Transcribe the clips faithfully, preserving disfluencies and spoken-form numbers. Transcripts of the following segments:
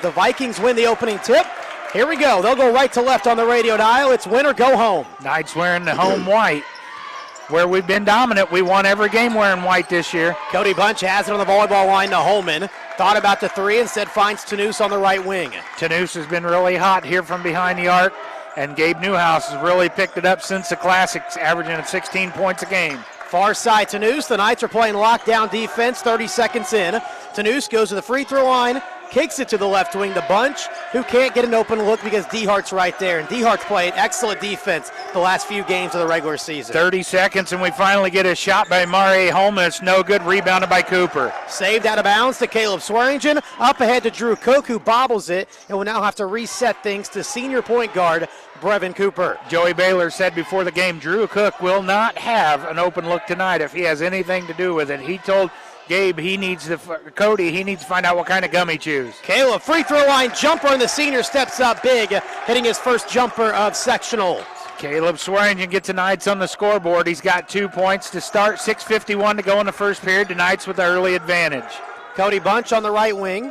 the Vikings win the opening tip. Here we go. They'll go right to left on the radio dial. It's win or go home. Knights wearing the home white. Where we've been dominant, we won every game wearing white this year. Cody Bunch has it on the volleyball line to Holman. Thought about the three, instead finds Tanous on the right wing. Tanous has been really hot here from behind the arc, and Gabe Newhouse has really picked it up since the Classics, averaging sixteen points a game. Far side Tanous. The Knights are playing lockdown defense, thirty seconds in. Tanous goes to the free throw line, kicks it to the left wing to Bunch, who can't get an open look because DeHart's right there. And DeHart's played excellent defense the last few games of the regular season. thirty seconds, and we finally get a shot by Mari Holman. It's no good, rebounded by Cooper. Saved out of bounds to Caleb Swearingen. Up ahead to Drew Cook, who bobbles it, and will now have to reset things to senior point guard Brevin Cooper. Joey Baylor said before the game, Drew Cook will not have an open look tonight if he has anything to do with it. He told Gabe he needs to, Cody, he needs to find out what kind of gum he chews. Caleb, free throw line jumper, and the senior steps up big, hitting his first jumper of sectional. Caleb Swearingen gets the Knights on the scoreboard. He's got two points to start, six fifty-one to go in the first period. The Knights with the early advantage. Cody Bunch on the right wing.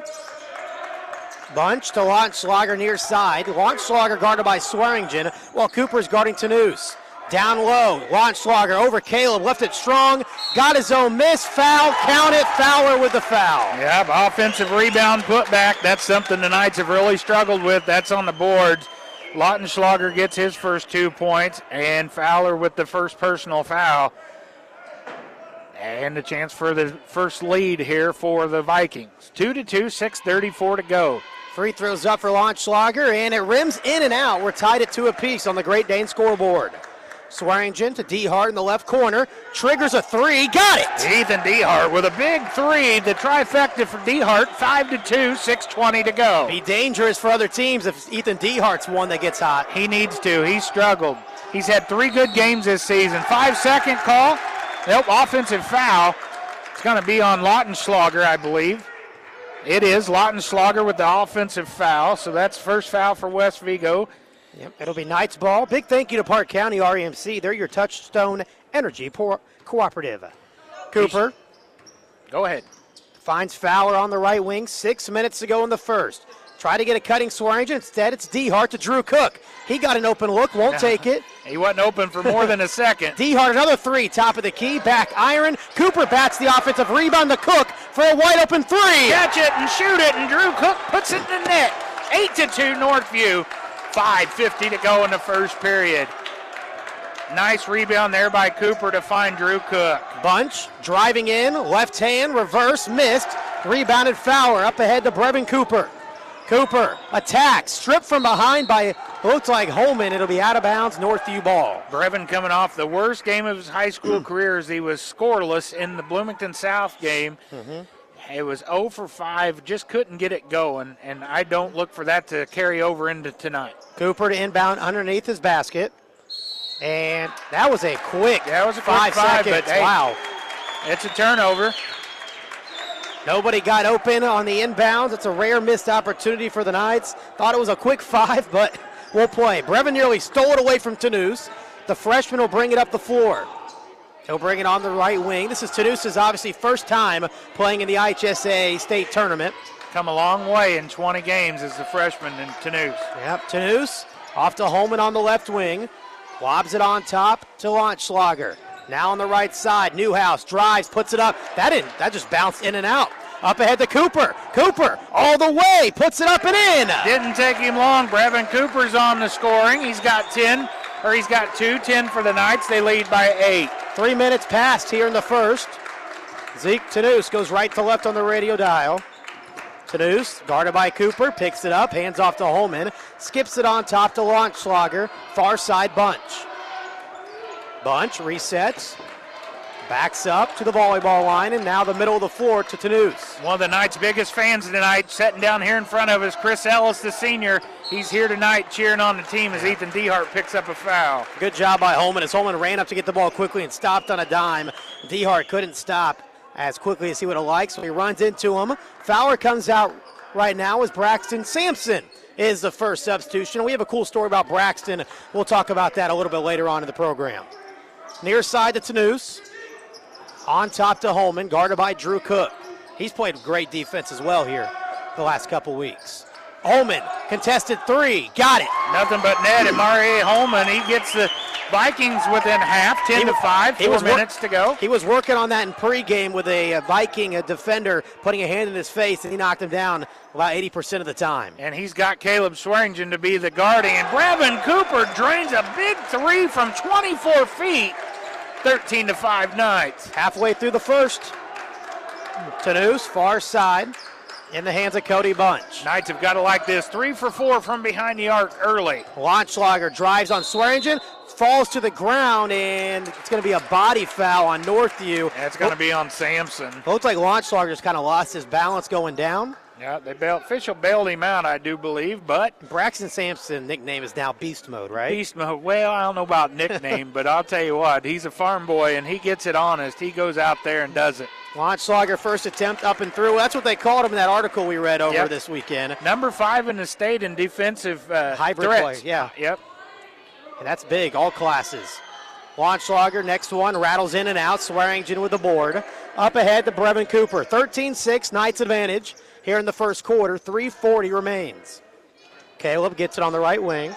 Bunch to Launchschlager near side. Launchschlager guarded by Swearingen, while Cooper's guarding Tanous. Down low, Launchschlager over Caleb, left it strong, got his own miss, foul, count it, Fowler with the foul. Yep, offensive rebound put back. That's something the Knights have really struggled with. That's on the boards. Lautenschlager gets his first two points, and Fowler with the first personal foul. And a chance for the first lead here for the Vikings. Two to two, six thirty-four to go. Free throws up for Launchschlager, and it rims in and out. We're tied at two apiece on the Great Dane scoreboard. Swearingen to DeHart in the left corner. Triggers a three. Got it! Ethan DeHart with a big three. The trifecta for DeHart. Five to two, six twenty to go. Be dangerous for other teams if Ethan DeHart's one that gets hot. He needs to. He's struggled. He's had three good games this season. Five-second call. Nope, offensive foul. It's going to be on Lautenschlager, I believe. It is Lautenschlager with the offensive foul. So that's first foul for West Vigo. Yep, it'll be Knights ball. Big thank you to Park County R E M C. They're your Touchstone Energy po- Cooperative. Cooper. Go ahead. Finds Fowler on the right wing. Six minutes to go in the first. Try to get a cutting Swearingen. Instead, it's DeHart to Drew Cook. He got an open look. Won't take it. He wasn't open for more than a second. DeHart, another three. Top of the key. Back iron. Cooper bats the offensive rebound to Cook for a wide open three. Catch it and shoot it, and Drew Cook puts it in the net. Eight to two Northview. five fifty to go in the first period. Nice rebound there by Cooper to find Drew Cook. Bunch driving in, left hand, reverse, missed. Rebounded Fowler, up ahead to Brevin Cooper. Cooper attacks, stripped from behind by, looks like Holman. It'll be out of bounds, Northview ball. Brevin coming off the worst game of his high school career as he was scoreless in the Bloomington South game. Mm-hmm. It was oh for five, just couldn't get it going, and I don't look for that to carry over into tonight. Cooper to inbound underneath his basket. And that was a quick that was a quick five, five seconds. But, hey, wow. It's a turnover. Nobody got open on the inbounds. It's a rare missed opportunity for the Knights. Thought it was a quick five, but we'll play. Brevin nearly stole it away from Tanous. The freshman will bring it up the floor. He'll bring it on the right wing. This is Tanous's obviously first time playing in the I H S A state tournament. Come a long way in twenty games as the freshman in Tanous. Yep, Tanous off to Holman on the left wing. Lobs it on top to Launchschlager. Now on the right side, Newhouse drives, puts it up. That didn't, that just bounced in and out. Up ahead to Cooper. Cooper all the way, puts it up and in. Didn't take him long. Brevin Cooper's on the scoring. He's got ten, or he's got two, ten for the Knights. They lead by eight. Three minutes passed here in the first. Zeke Tanous goes right to left on the radio dial. Tanous, guarded by Cooper, picks it up, hands off to Holman, skips it on top to Launchschlager, far side Bunch. Bunch resets, backs up to the volleyball line, and now the middle of the floor to Tanous. One of the Knights' biggest fans tonight, sitting down here in front of us, Chris Ellis, the senior. He's here tonight cheering on the team as Ethan DeHart picks up a foul. Good job by Holman as Holman ran up to get the ball quickly and stopped on a dime. DeHart couldn't stop as quickly as he would have liked, so he runs into him. Fowler comes out right now as Braxton Sampson is the first substitution. We have a cool story about Braxton. We'll talk about that a little bit later on in the program. Near side to Tanous. On top to Holman, guarded by Drew Cook. He's played great defense as well here the last couple weeks. Holman, contested three, got it. Nothing but net. And Marie Holman, he gets the Vikings within half, ten to five, four minutes to go. He was working on that in pregame with a, a Viking, a defender, putting a hand in his face, and he knocked him down about eighty percent of the time. And he's got Caleb Swearingen to be the guardian. And Brevin Cooper drains a big three from twenty-four feet, thirteen to five Knights. Halfway through the first, Tanous, far side, in the hands of Cody Bunch. Knights have got to like this. Three for four from behind the arc early. Launchschlager drives on Swearingen, falls to the ground, and it's going to be a body foul on Northview. That's going to be on Sampson. It looks like Launchschlager just kind of lost his balance going down. Yeah, they bailed, official bailed him out, I do believe, but Braxton Sampson nickname is now Beast Mode, right? Beast Mode. Well, I don't know about nickname, but I'll tell you what, he's a farm boy, and he gets it honest. He goes out there and does it. Launchschlager first attempt up and through. That's what they called him in that article we read over Yep. this weekend. Number five in the state in defensive uh, Hybrid threats. play, yeah. Yep. And that's big, all classes. Launchschlager, next one, rattles in and out. Swearingen with the board. Up ahead to Brevin Cooper. thirteen six, Knights advantage here in the first quarter. three forty remains. Caleb gets it on the right wing.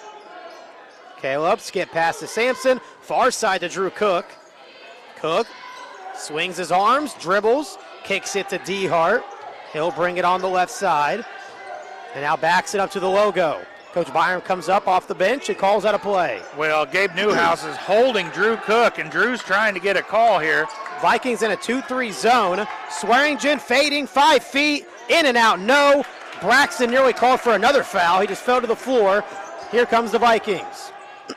Caleb, skip past to Sampson. Far side to Drew Cook. Cook swings his arms, dribbles, kicks it to DeHart. He'll bring it on the left side. And now backs it up to the logo. Coach Byram comes up off the bench and calls out a play. Well, Gabe Newhouse is holding Drew Cook, and Drew's trying to get a call here. Vikings in a two three zone. Swearingen fading five feet, in and out, no. Braxton nearly called for another foul. He just fell to the floor. Here comes the Vikings.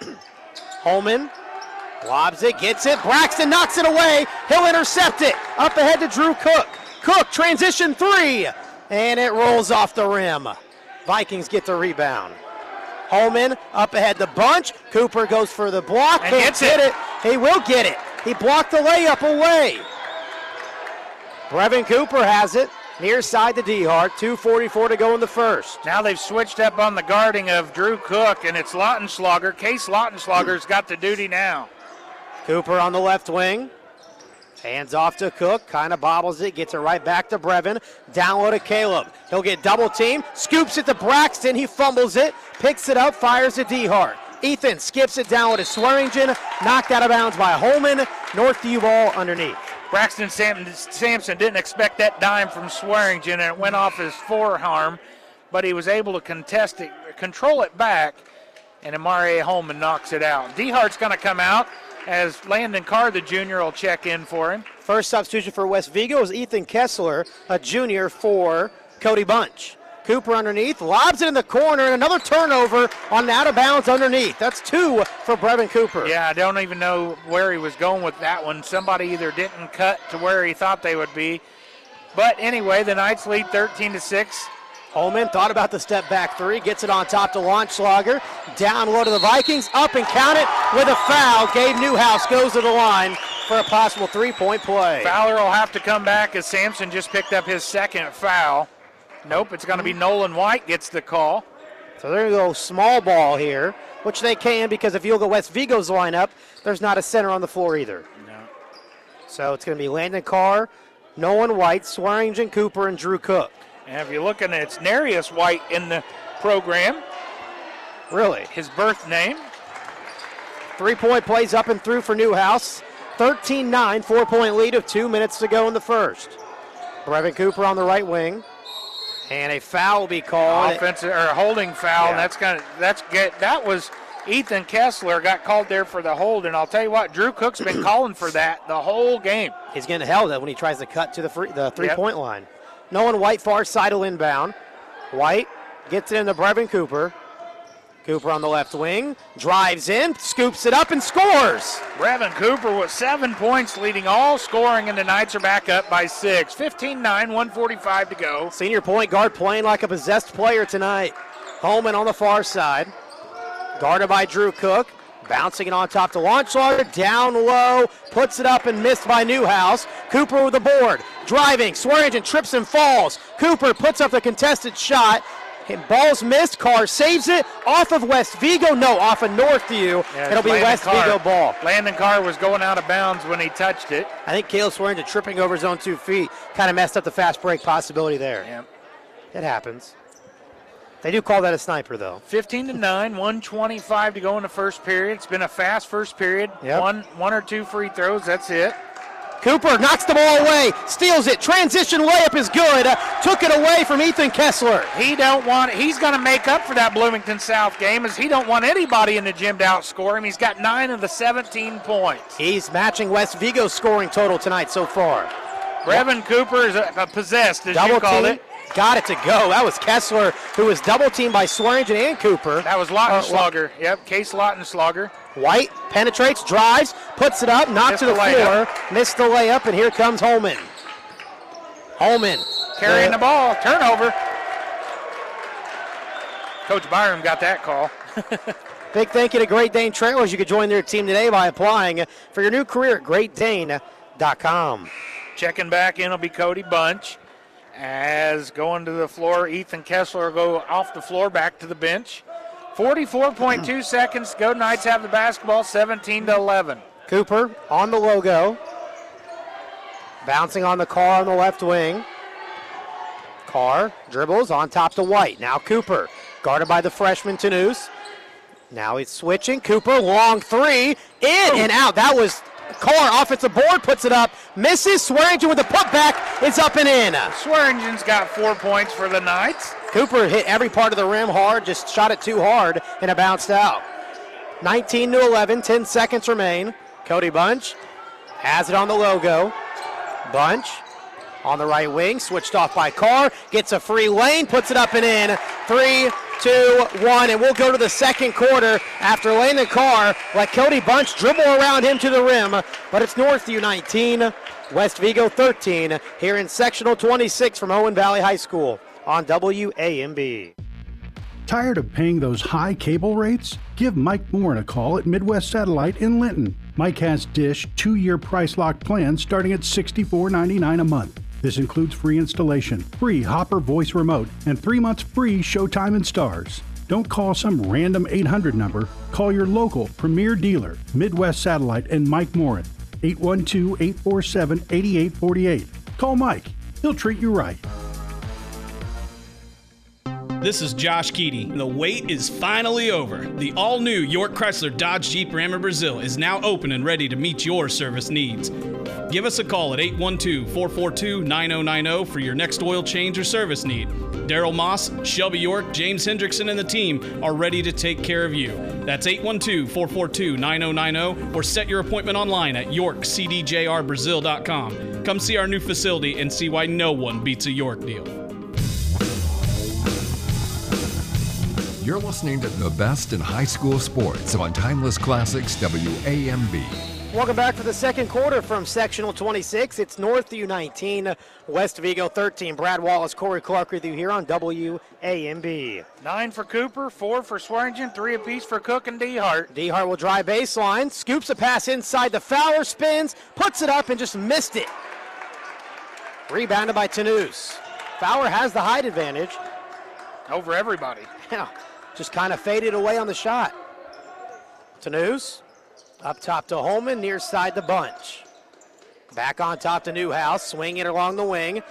Holman lobs it, gets it. Braxton knocks it away. He'll intercept it. Up ahead to Drew Cook. Cook, transition three, and it rolls off the rim. Vikings get the rebound. Holman up ahead the bunch. Cooper goes for the block. And He'll gets get it. it. He will get it. He blocked the layup away. Brevin Cooper has it. Near side to DeHart. two forty-four to go in the first. Now they've switched up on the guarding of Drew Cook, and it's Lautenschlager. Case Lautenschlager's got the duty now. Cooper on the left wing. Hands off to Cook, kind of bobbles it, gets it right back to Brevin. Down low to Caleb. He'll get double team, scoops it to Braxton. He fumbles it, picks it up, fires to DeHart. Ethan skips it down to Swearingen, knocked out of bounds by Holman. Northview ball underneath. Braxton Sam- Sampson didn't expect that dime from Swearingen, and it went off his forearm, but he was able to contest it, control it back, and Amari Holman knocks it out. DeHart's going to come out as Landon Carr, the junior, will check in for him. First substitution for West Vigo is Ethan Kessler, a junior for Cody Bunch. Cooper underneath, lobs it in the corner, and another turnover on out of bounds underneath. That's two for Brevin Cooper. Yeah, I don't even know where he was going with that one. Somebody either didn't cut to where he thought they would be. But anyway, the Knights lead thirteen to six. Holman thought about the step back three, gets it on top to Launchschlager. Down low to the Vikings, up and count it with a foul. Gabe Newhouse goes to the line for a possible three-point play. Fowler will have to come back as Sampson just picked up his second foul. Nope, it's going to be Nolan White gets the call. So there you go, small ball here, which they can because if you look at West Vigo's lineup, there's not a center on the floor either. No. So it's going to be Landon Carr, Nolan White, Swearingen, Cooper, and Drew Cook. And if you're looking at it's Narius White in the program, Really? his birth name. Three-point plays up and through for Newhouse. thirteen nine, four-point lead of two minutes to go in the first. Brevin Cooper on the right wing. And a foul will be called. Offensive or a holding foul. Yeah. And that's kind of that's get that was Ethan Kessler got called there for the hold, and I'll tell you what, Drew Cook's been calling for that the whole game. He's getting held when he tries to cut to the free, the three-point yep. line. Nolan White far side will inbound. White gets it into Brevin Cooper. Cooper on the left wing, drives in, scoops it up, and scores. Brevin Cooper with seven points, leading all scoring, and the Knights are back up by six. fifteen nine, one forty-five to go. Senior point guard playing like a possessed player tonight. Holman on the far side, guarded by Drew Cook. Bouncing it on top to Launchschlager, down low, puts it up and missed by Newhouse. Cooper with the board, driving, Swearingen trips and falls. Cooper puts up the contested shot. Ball's missed, Carr saves it, off of West Vigo, no, off of Northview. Yeah, It'll be Landon West Carr. Vigo ball. Landon Carr was going out of bounds when he touched it. I think Caleb Swearingen tripping over his own two feet kind of messed up the fast break possibility there. Yeah. It happens. They do call that a sniper, though. fifteen to nine, one twenty-five to go in the first period. It's been a fast first period. Yep. One, one or two free throws, that's it. Cooper knocks the ball away, steals it. Transition layup is good. Took it away from Ethan Kessler. He don't want. He's going to make up for that Bloomington South game, as he don't want anybody in the gym to outscore him. He's got nine of the seventeen points. He's matching West Vigo's scoring total tonight so far. Brevin Cooper is a, a possessed, as Double you called team. it. Got it to go. That was Kessler, who was double teamed by Swearingen and Cooper. That was Lautenschlager. Uh, yep, Case Lautenschlager. White penetrates, drives, puts it up, knocks to the, the floor, missed the layup, and here comes Holman. Holman carrying the, the ball, turnover. Coach Byram got that call. Big thank you to Great Dane Trailers. You can join their team today by applying for your new career at great dane dot com. Checking back in will be Cody Bunch. As going to the floor, Ethan Kessler will go off the floor back to the bench. forty-four point two seconds to go. Knights have the basketball, seventeen to eleven. Cooper on the logo. Bouncing on the Carr on the left wing. Carr dribbles on top to White. Now Cooper, guarded by the freshman Tanous. Now he's switching. Cooper, long three, in oh. and out. That was Carr, offensive board, puts it up, misses. Swearingen with the putback, it's up and in. Swearingen's got four points for the Knights. Cooper hit every part of the rim hard, just shot it too hard, and it bounced out. nineteen to eleven, ten seconds remain. Cody Bunch has it on the logo. Bunch on the right wing, switched off by Carr, gets a free lane, puts it up and in. Three, two, one, and we'll go to the second quarter after Landon Carr let Cody Bunch dribble around him to the rim, but it's Northview nineteen, West Vigo thirteen, here in sectional twenty-six from Owen Valley High School on W A M B. Tired of paying those high cable rates? Give Mike Moore a call at Midwest Satellite in Linton. Mike has Dish two-year price lock plans starting at sixty-four ninety-nine a month. This includes free installation, free Hopper voice remote, and three months free Showtime and Stars. Don't call some random eight hundred number. Call your local premier dealer, Midwest Satellite and Mike Moore, eight one two, eight four seven, eight eight four eight. Call Mike. He'll treat you right. This is Josh Keating. The wait is finally over. The all-new York Chrysler Dodge Jeep Ram Brazil is now open and ready to meet your service needs. Give us a call at eight one two, four four two, nine zero nine zero for your next oil change or service need. Daryl Moss, Shelby York, James Hendrickson, and the team are ready to take care of you. That's eight one two, four four two, nine zero nine zero or set your appointment online at york c d j r brazil dot com. Come see our new facility and see why no one beats a York deal. You're listening to the best in high school sports on Timeless Classics W A M B. Welcome back for the second quarter from sectional twenty-six. It's Northview nineteen, West Vigo thirteen. Brad Wallace, Corey Clark with you here on W A M B. Nine for Cooper, four for Swearingen, three apiece for Cook and DeHart. DeHart will drive baseline, scoops a pass inside the Fowler, spins, puts it up, and just missed it. Rebounded by Tanous. Fowler has the height advantage. Over everybody. Yeah, just kind of faded away on the shot. Tanous. Up top to Holman, near side to Bunch. Back on top to Newhouse, swinging it along the wing.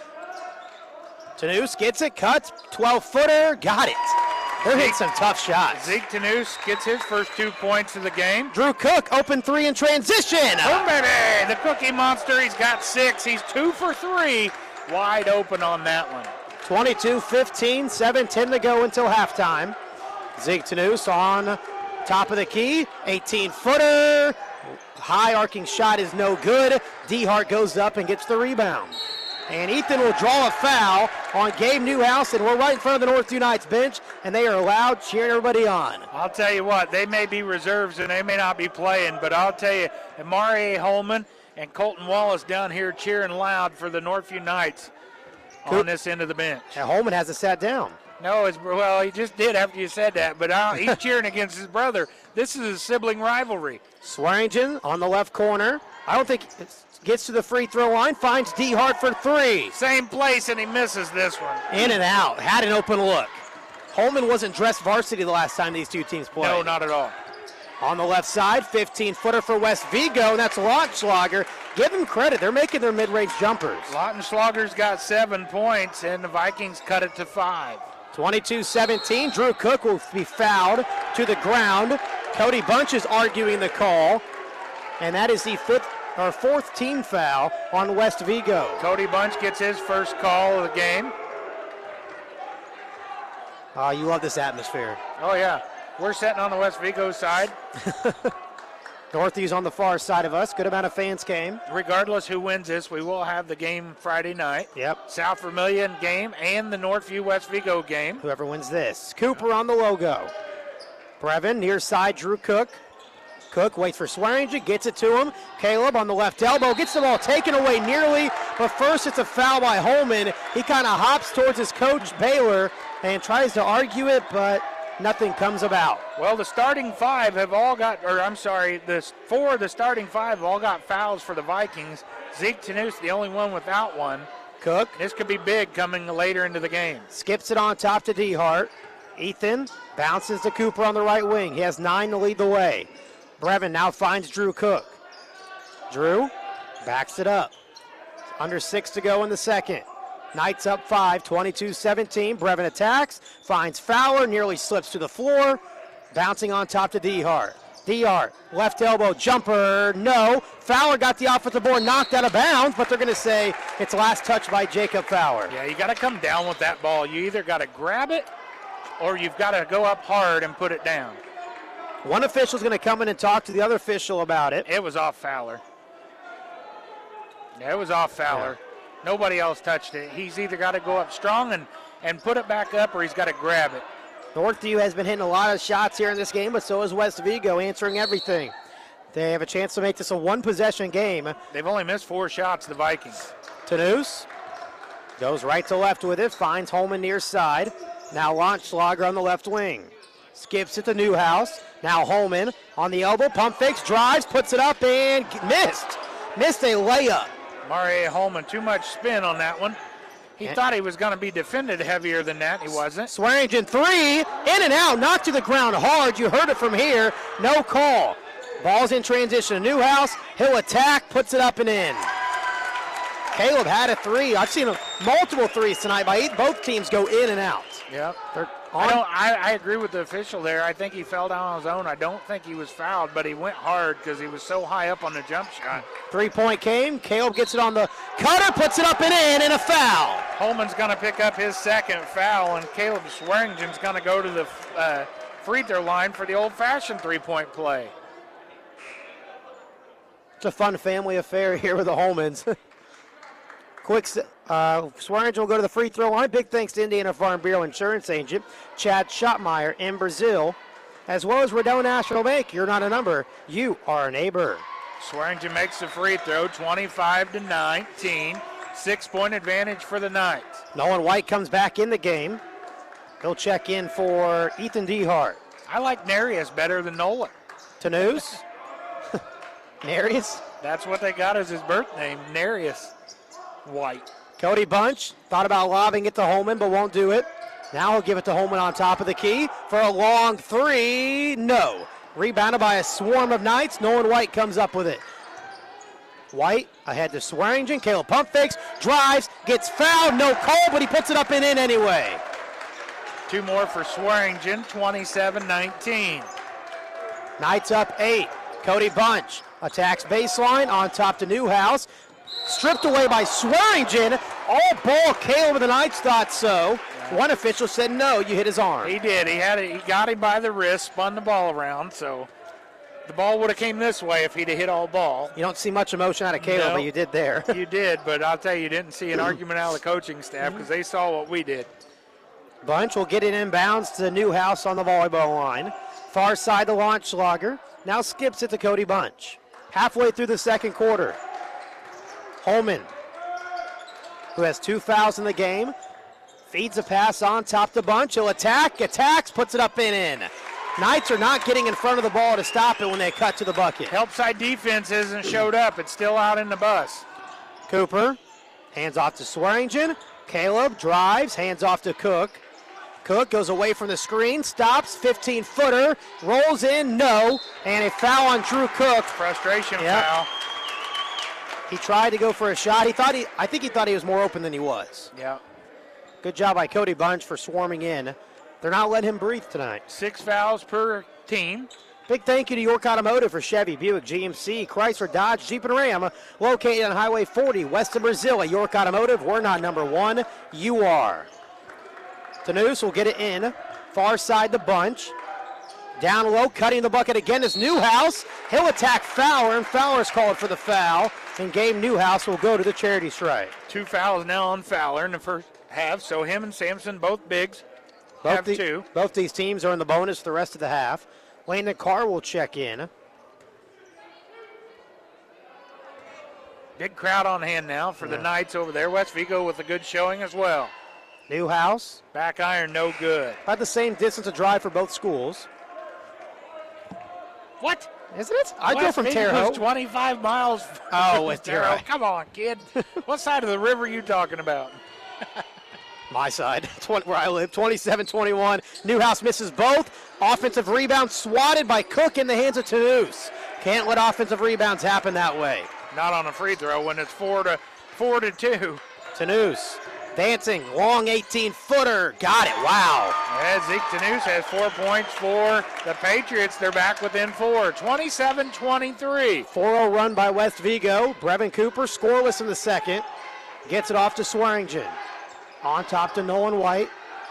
Tanous gets it, cuts, twelve-footer, got it. They're hitting some tough shots. Zeke Tanous gets his first two points of the game. Drew Cook, open three in transition. Oh, baby, the Cookie Monster, he's got six. He's two for three, wide open on that one. twenty-two fifteen, seven ten to go until halftime. Zeke Tanous on top of the key, eighteen-footer. High arcing shot is no good. DeHart goes up and gets the rebound. And Ethan will draw a foul on Gabe Newhouse, and we're right in front of the Northview Knights bench, and they are loud, cheering everybody on. I'll tell you what, they may be reserves and they may not be playing, but I'll tell you, Amari Holman and Colton Wallace down here cheering loud for the Northview Knights on this end of the bench. And Holman hasn't sat down. No, it's, well, he just did after you said that, but uh, he's cheering against his brother. This is a sibling rivalry. Swearingen on the left corner. I don't think it gets to the free throw line, finds DeHart for three. Same place, and he misses this one. In and out, had an open look. Holman wasn't dressed varsity the last time these two teams played. No, not at all. On the left side, fifteen-footer for West Vigo, and that's Lautenschlager. Give them credit. They're making their mid-range jumpers. Lautenschlager's got seven points, and the Vikings cut it to five. twenty-two seventeen, Drew Cook will be fouled to the ground. Cody Bunch is arguing the call, and that is the fifth or fourth team foul on West Vigo. Cody Bunch gets his first call of the game. Oh, you love this atmosphere. Oh, yeah. We're sitting on the West Vigo side. Northview's on the far side of us. Good amount of fans came. Regardless who wins this, we will have the game Friday night. Yep. South Vermilion game and the Northview West Vigo game. Whoever wins this. Cooper on the logo. Brevin near side, Drew Cook. Cook waits for Swearingen, gets it to him. Caleb on the left elbow, gets the ball taken away nearly, but first it's a foul by Holman. He kind of hops towards his coach, Baylor, and tries to argue it, but nothing comes about. Well, the starting five have all got, or I'm sorry, the four of the starting five have all got fouls for the Vikings. Zeke Tanous, the only one without one. Cook. This could be big coming later into the game. Skips it on top to Dehart. Ethan bounces to Cooper on the right wing. He has nine to lead the way. Brevin now finds Drew Cook. Drew backs it up. Under six to go in the second. Knights up five, twenty-two seventeen. Brevin attacks, finds Fowler, nearly slips to the floor. Bouncing on top to Dehart. Dehart, left elbow jumper, no. Fowler got the offensive board, knocked out of bounds, but they're going to say it's last touch by Jacob Fowler. Yeah, you got to come down with that ball. You either got to grab it or you've got to go up hard and put it down. One official's going to come in and talk to the other official about it. It was off Fowler. Yeah, it was off Fowler. Yeah. Nobody else touched it. He's either got to go up strong and, and put it back up, or he's got to grab it. Northview has been hitting a lot of shots here in this game, but so is West Vigo, answering everything. They have a chance to make this a one-possession game. They've only missed four shots, the Vikings. Tanous goes right to left with it, finds Holman near side. Now Launchschlager on the left wing. Skips it to Newhouse. Now Holman on the elbow, pump fakes, drives, puts it up, and missed. Missed a layup. Marie Holman, too much spin on that one. He and thought he was going to be defended heavier than that. He wasn't. Swearingen three, in and out, knocked to the ground hard. You heard it from here. No call. Ball's in transition to Newhouse. He'll attack, puts it up and in. Caleb had a three. I've seen multiple threes tonight by both teams go in and out. Yep. I, don't, I, I agree with the official there. I think he fell down on his own. I don't think he was fouled, but he went hard because he was so high up on the jump shot. Three-point came. Caleb gets it on the cutter, puts it up and in, and a foul. Holman's going to pick up his second foul, and Caleb Swearingen's going to go to the uh, free throw line for the old-fashioned three-point play. It's a fun family affair here with the Holmans. Quick, uh, Swearingen will go to the free throw line. Big thanks to Indiana Farm Bureau Insurance Agent Chad Schottmeyer in Brazil, as well as Rideau National Bank. You're not a number, you are a neighbor. Swearingen makes the free throw, twenty-five to nineteen. Six-point advantage for the Knights. Nolan White comes back in the game. He'll check in for Ethan Dehart. I like Narius better than Nolan. Tanous. Narius. That's what they got as his birth name, Narius White. Cody Bunch thought about lobbing it to Holman, but won't do it. Now he'll give it to Holman on top of the key for a long three. No. Rebounded by a swarm of Knights. Nolan White comes up with it. White ahead to Swearingen. Caleb pump fakes, drives, gets fouled. No call, but he puts it up and in anyway. Two more for Swearingen, twenty-seven nineteen. Knights up eight. Cody Bunch attacks baseline on top to Newhouse. Stripped away by Swearingen. All ball. Caleb of the Knights thought so. One official said no, you hit his arm. He did. He had it. He got him by the wrist, spun the ball around, so the ball would have came this way if he'd have hit all ball. You don't see much emotion out of Caleb, no, but you did there. You did, but I'll tell you, you didn't see an argument out of the coaching staff because they saw what we did. Bunch will get it inbounds to Newhouse on the volleyball line. Far side to Launchschlager. Now skips it to Cody Bunch. Halfway through the second quarter. Holman, who has two fouls in the game, feeds a pass on top to Bunch. He'll attack, attacks, puts it up and in. Knights are not getting in front of the ball to stop it when they cut to the bucket. Help side defense hasn't showed up. It's still out in the bus. Cooper, hands off to Swearingen. Caleb drives, hands off to Cook. Cook goes away from the screen, stops, fifteen-footer, rolls in, no, and a foul on Drew Cook. Frustration yep. foul. He tried to go for a shot. He thought he, I think he thought he was more open than he was. Yeah. Good job by Cody Bunch for swarming in. They're not letting him breathe tonight. Six fouls per team. Big thank you to York Automotive for Chevy, Buick, G M C, Chrysler, Dodge, Jeep, and Ram. Located on Highway forty, west of Brazil at York Automotive. We're not number one. You are. Tanous will get it in. Far side the Bunch. Down low, cutting the bucket again is Newhouse. He'll attack Fowler, and Fowler's called for the foul. And Gabe Newhouse will go to the charity stripe. Two fouls now on Fowler in the first half, so him and Sampson, both bigs, Both have the, two. Both these teams are in the bonus the rest of the half. Landon Carr will check in. Big crowd on hand now for yeah. the Knights over there. West Vigo with a good showing as well. Newhouse. Back iron, no good. About the same distance of drive for both schools. What? Isn't it? I West go from Vigo's Terre Haute. twenty-five miles. Oh, it's Terre Haute. Come on, kid. What side of the river are you talking about? My side, where I live, twenty-seven twenty-one. Newhouse misses both. Offensive rebound swatted by Cook in the hands of Tanous. Can't let offensive rebounds happen that way. Not on a free throw when it's four to four to two. Tanous dancing, long eighteen-footer. Got it, wow. As Zeke Tanous has four points for the Patriots. They're back within four, twenty-seven twenty-three. four oh run by West Vigo. Brevin Cooper scoreless in the second. Gets it off to Swearingen. On top to Nolan White.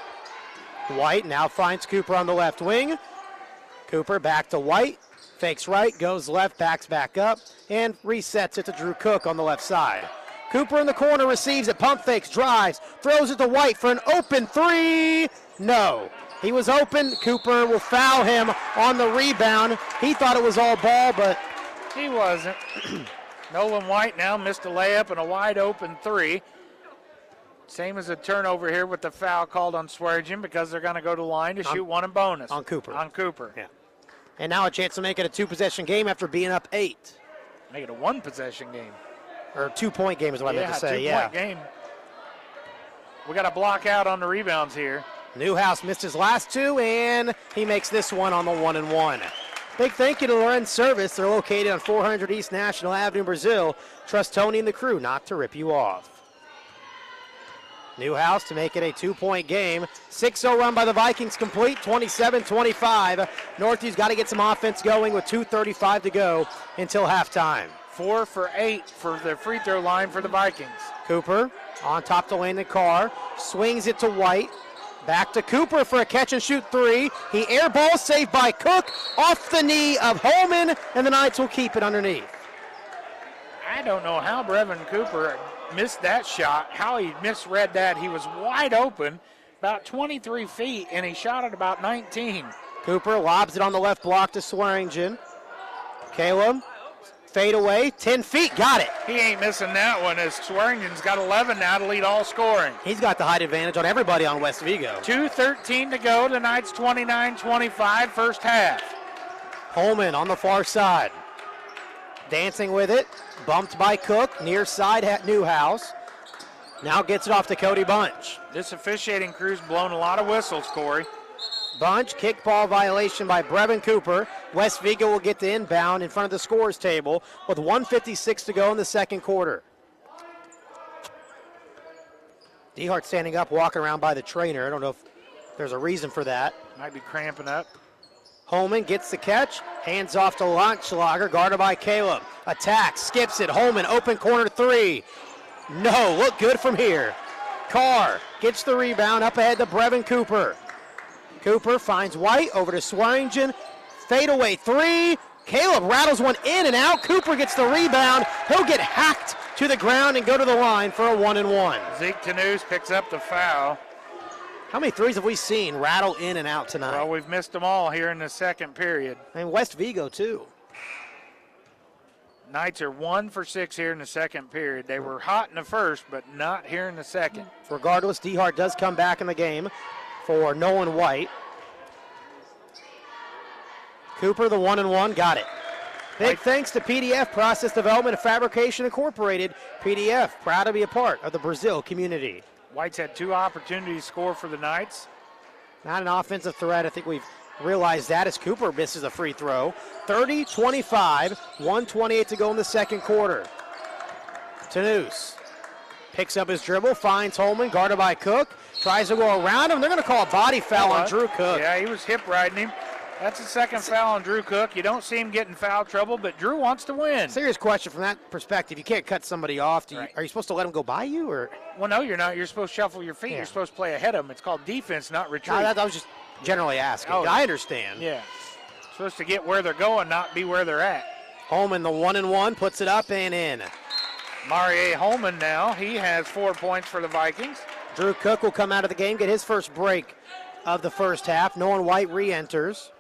White now finds Cooper on the left wing. Cooper back to White. Fakes right, goes left, backs back up, and resets it to Drew Cook on the left side. Cooper in the corner receives it, pump fakes, drives, throws it to White for an open three. No. He was open. Cooper will foul him on the rebound. He thought it was all ball, but he wasn't. Nolan White now missed a layup and a wide open three. Same as a turnover here with the foul called on Swearingen because they're going to go to the line to on, shoot one in bonus. On Cooper. On Cooper. Yeah. And now a chance to make it a two-possession game after being up eight. Make it a one-possession game. Or two-point game is what yeah, I meant to say, yeah. two-point game. We got a block out on the rebounds here. Newhouse missed his last two, and he makes this one on the one and one. Big thank you to Lorenz Service. They're located on four hundred East National Avenue, Brazil. Trust Tony and the crew not to rip you off. Newhouse to make it a two-point game. six oh run by the Vikings complete, twenty-seven twenty-five. Northview's got to get some offense going with two thirty-five to go until halftime. Four for eight for the free throw line for the Vikings. Cooper on top to Landon Carr. Swings it to White. Back to Cooper for a catch-and-shoot three. He airballs, saved by Cook, off the knee of Holman, and the Knights will keep it underneath. I don't know how Brevin Cooper missed that shot, how he misread that. He was wide open, about twenty-three feet, and he shot at about nineteen. Cooper lobs it on the left block to Swearingen. Caleb, fade away, ten feet, got it. He ain't missing that one as Swearingen's got eleven now to lead all scoring. He's got the height advantage on everybody on West Vigo. two thirteen to go, the Knights twenty-nine twenty-five, first half. Holman on the far side. Dancing with it, bumped by Cook, near side at Newhouse. Now gets it off to Cody Bunch. This officiating crew's blown a lot of whistles, Corey. Bunch, kickball violation by Brevin Cooper. West Vigo will get the inbound in front of the scores table with one fifty-six to go in the second quarter. Dehart standing up, walking around by the trainer. I don't know if there's a reason for that. Might be cramping up. Holman gets the catch, hands off to Launchschlager, guarded by Caleb. Attack, skips it, Holman, open corner three. No, look good from here. Carr gets the rebound, up ahead to Brevin Cooper. Cooper finds White, over to Swearingen, fade away three. Caleb rattles one in and out. Cooper gets the rebound. He'll get hacked to the ground and go to the line for a one and one. Zeke Tanous picks up the foul. How many threes have we seen rattle in and out tonight? Well, we've missed them all here in the second period. And West Vigo, too. Knights are one for six here in the second period. They were hot in the first, but not here in the second. Regardless, Dehart does come back in the game for Nolan White. Cooper, the one and one, got it. Big White. Thanks to P D F, Process Development and Fabrication Incorporated. P D F, proud to be a part of the Brazil community. White's had two opportunities to score for the Knights. Not an offensive threat. I think we've realized that as Cooper misses a free throw. thirty twenty-five, one twenty-eight to go in the second quarter. Tanous picks up his dribble, finds Holman, guarded by Cook. tries to go around him. They're going to call a body foul on Drew Cook. Yeah, he was hip riding him. That's the second foul on Drew Cook. You don't see him getting foul trouble, but Drew wants to win. Serious question from that perspective. You can't cut somebody off. Do you, Right. Are you supposed to let him go by you? Or? Well, no, you're not. You're supposed to shuffle your feet. Yeah. You're supposed to play ahead of him. It's called defense, not retreat. No, that, I was just generally asking. Oh, I understand. Yeah. Supposed to get where they're going, not be where they're at. Holman, the one and one, puts it up and in. Marie Holman now, he has four points for the Vikings. Drew Cook will come out of the game, get his first break of the first half. Nolan White re-enters.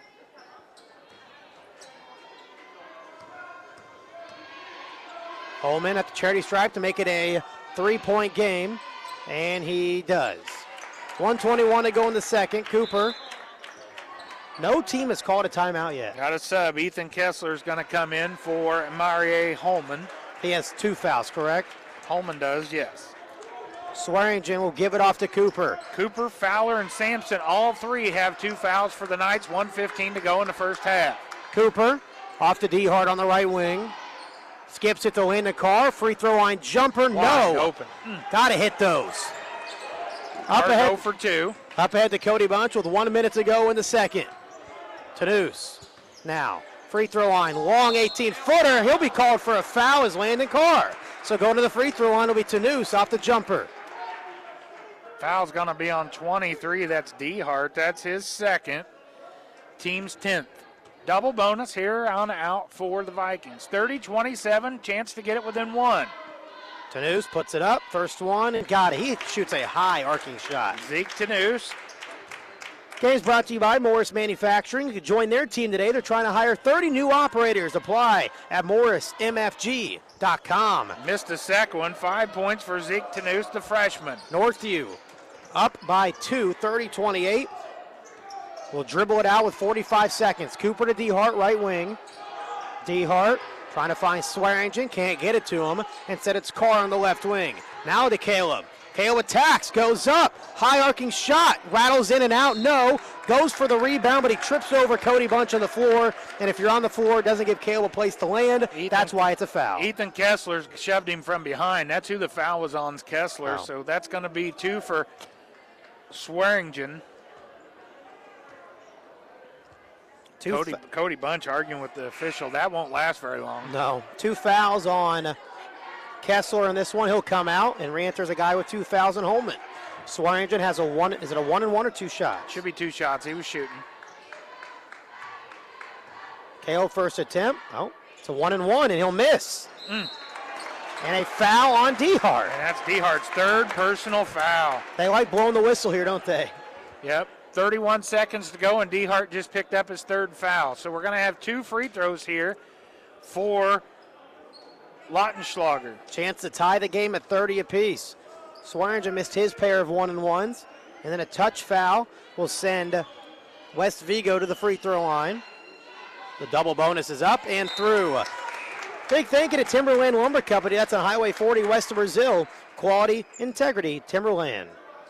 Holman at the charity stripe to make it a three-point game, and he does. one twenty-one to go in the second. Cooper. No team has called a timeout yet. Got a sub. Ethan Kessler is going to come in for Marie Holman. He has two fouls, correct? Holman does, yes. Swearingen will give it off to Cooper. Cooper, Fowler, and Sampson, all three have two fouls for the Knights. one fifteen to go in the first half. Cooper off to D-Hart on the right wing. Skips it to Landon Carr. Free throw line jumper. Wide no. open. Mm. Got to hit those. Up Carr ahead, go for two. up ahead to Cody Bunch with one minute to go in the second. Tanous now. Free throw line. Long eighteen-footer. He'll be called for a foul as Landon Carr. So going to the free throw line will be Tanous off the jumper. Foul's going to be on twenty-three. That's D-Hart. That's his second. Team's tenth. Double bonus here on out for the Vikings. thirty twenty-seven, chance to get it within one. Tanous puts it up. First one and got it. He shoots a high arcing shot. Zeke Tanous. Game's brought to you by Morris Manufacturing. You can join their team today. They're trying to hire thirty new operators. Apply at morris m f g dot com. Missed a second one. Five points for Zeke Tanous, the freshman. Northview up by two, thirty twenty-eight. We'll dribble it out with forty-five seconds. Cooper to D-Hart, right wing. D-Hart trying to find Swearingen, can't get it to him. Instead, it's Carr on the left wing. Now to Caleb. Caleb attacks, goes up. High arcing shot, rattles in and out, no. Goes for the rebound, but he trips over Cody Bunch on the floor. And if you're on the floor, it doesn't give Caleb a place to land. Ethan, that's why it's a foul. Ethan Kessler shoved him from behind. That's who the foul was on, Kessler. Wow. So that's going to be two for Swearingen. Two Cody, fa- Cody Bunch arguing with the official. That won't last very long. No, two fouls on Kessler in this one. He'll come out and re-enters a guy with two fouls in Holman. Swearingen has a one. Is it a one and one or two shots? Should be two shots. He was shooting. Caleb first attempt. Oh, it's a one and one, and he'll miss. Mm. And a foul on D-Hart. And that's D-Hart's third personal foul. They like blowing the whistle here, don't they? Yep. thirty-one seconds to go, and D-Hart just picked up his third foul. So we're going to have two free throws here for Lautenschlager. Chance to tie the game at thirty apiece. Swearingen missed his pair of one and ones, and then a touch foul will send West Vigo to the free throw line. The double bonus is up and through. Big thank you to Timberland Lumber Company. That's on Highway forty west of Brazil. Quality, integrity, Timberland.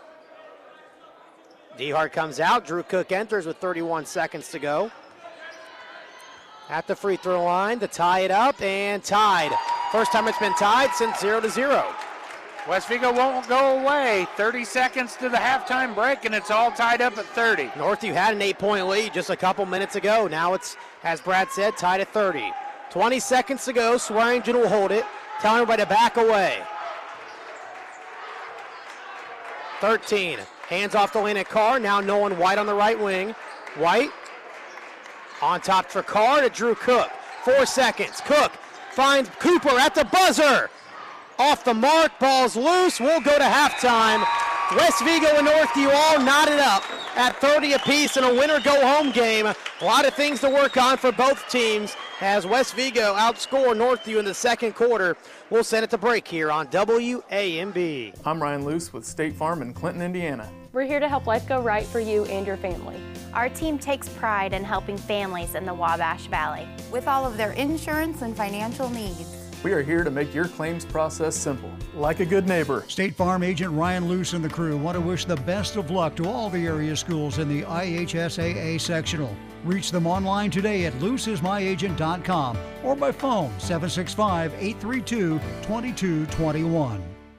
D-Hart comes out. Drew Cook enters with thirty-one seconds to go. At the free throw line to tie it up, and tied. First time it's been tied since zero to zero. West Vigo won't go away. thirty seconds to the halftime break, and it's all tied up at thirty. Northview had an eight-point lead just a couple minutes ago. Now it's, as Brad said, tied at thirty. twenty seconds to go. Swearingen will hold it, telling everybody to back away. thirteen. Hands off the lane at Carr. Now Nolan White on the right wing. White on top for Carr to Drew Cook. Four seconds. Cook finds Cooper at the buzzer. Off the mark. Ball's loose. We'll go to halftime. West Vigo and Northview all knotted up at thirty apiece in a winner-go-home game. A lot of things to work on for both teams as West Vigo outscore Northview in the second quarter. We'll send it to break here on W A M B. I'm Ryan Luce with State Farm in Clinton, Indiana. We're here to help life go right for you and your family. Our team takes pride in helping families in the Wabash Valley with all of their insurance and financial needs. We are here to make your claims process simple, like a good neighbor. State Farm agent Ryan Luce and the crew want to wish the best of luck to all the area schools in the I H S A A sectional. Reach them online today at luce is my agent dot com or by phone seven six five, eight three two, two two two one.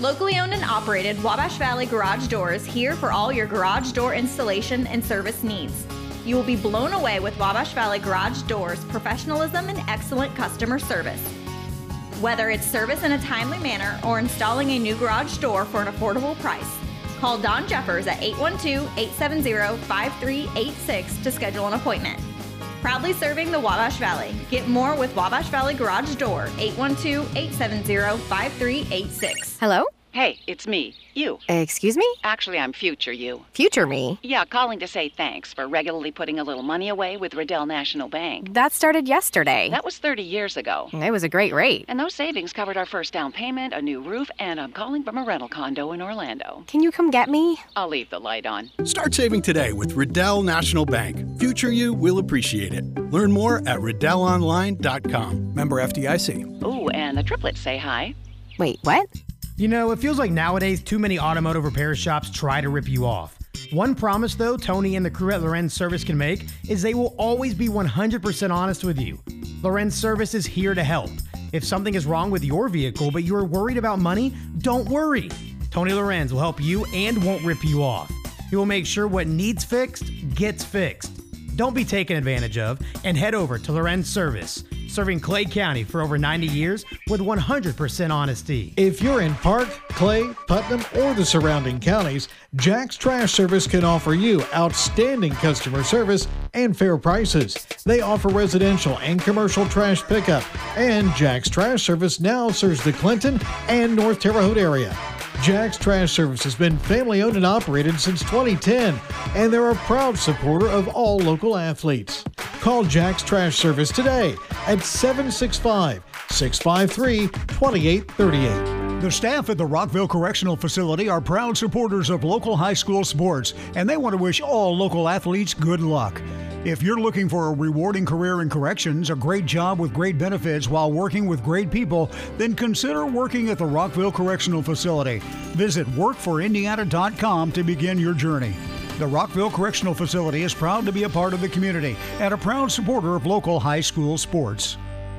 Locally owned and operated, Wabash Valley Garage Door is here for all your garage door installation and service needs. You will be blown away with Wabash Valley Garage Doors' professionalism and excellent customer service. Whether it's service in a timely manner or installing a new garage door for an affordable price, call Don Jeffers at eight one two, eight seven zero, five three eight six to schedule an appointment. Proudly serving the Wabash Valley. Get more with Wabash Valley Garage Door, eight one two, eight seven zero, five three eight six. Hello? Hey, it's me. You. Excuse me? Actually, I'm future you. Future me? Yeah, calling to say thanks for regularly putting a little money away with Riddell National Bank. That started yesterday. That was thirty years ago. It was a great rate. And those savings covered our first down payment, a new roof, and I'm calling from a rental condo in Orlando. Can you come get me? I'll leave the light on. Start saving today with Riddell National Bank. Future you will appreciate it. Learn more at riddell online dot com. Member F D I C. Ooh, and the triplets say hi. Wait, what? You know, it feels like nowadays too many automotive repair shops try to rip you off. One promise, though, Tony and the crew at Lorenz Service can make is they will always be one hundred percent honest with you. Lorenz Service is here to help. If something is wrong with your vehicle but you're worried about money, don't worry. Tony Lorenz will help you and won't rip you off. He will make sure what needs fixed gets fixed. Don't be taken advantage of and head over to Lorenz Service, serving Clay County for over ninety years with one hundred percent honesty. If you're in Park, Clay, Putnam, or the surrounding counties, Jack's Trash Service can offer you outstanding customer service and fair prices. They offer residential and commercial trash pickup, and Jack's Trash Service now serves the Clinton and North Terre Haute area. Jack's Trash Service has been family-owned and operated since twenty ten, and they're a proud supporter of all local athletes. Call Jack's Trash Service today at seven six five, six five three, two eight three eight. The staff at the Rockville Correctional Facility are proud supporters of local high school sports, and they want to wish all local athletes good luck. If you're looking for a rewarding career in corrections, a great job with great benefits while working with great people, then consider working at the Rockville Correctional Facility. Visit work for indiana dot com to begin your journey. The Rockville Correctional Facility is proud to be a part of the community and a proud supporter of local high school sports.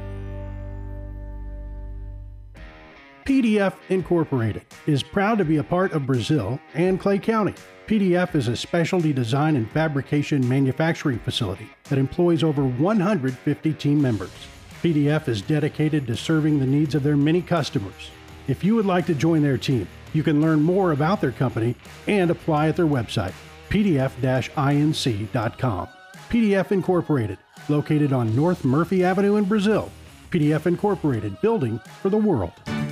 P D F Incorporated is proud to be a part of Brazil and Clay County. P D F is a specialty design and fabrication manufacturing facility that employs over one hundred fifty team members. P D F is dedicated to serving the needs of their many customers. If you would like to join their team, you can learn more about their company and apply at their website, p d f dash inc dot com. P D F Incorporated, located on North Murphy Avenue in Brazil. P D F Incorporated, building for the world.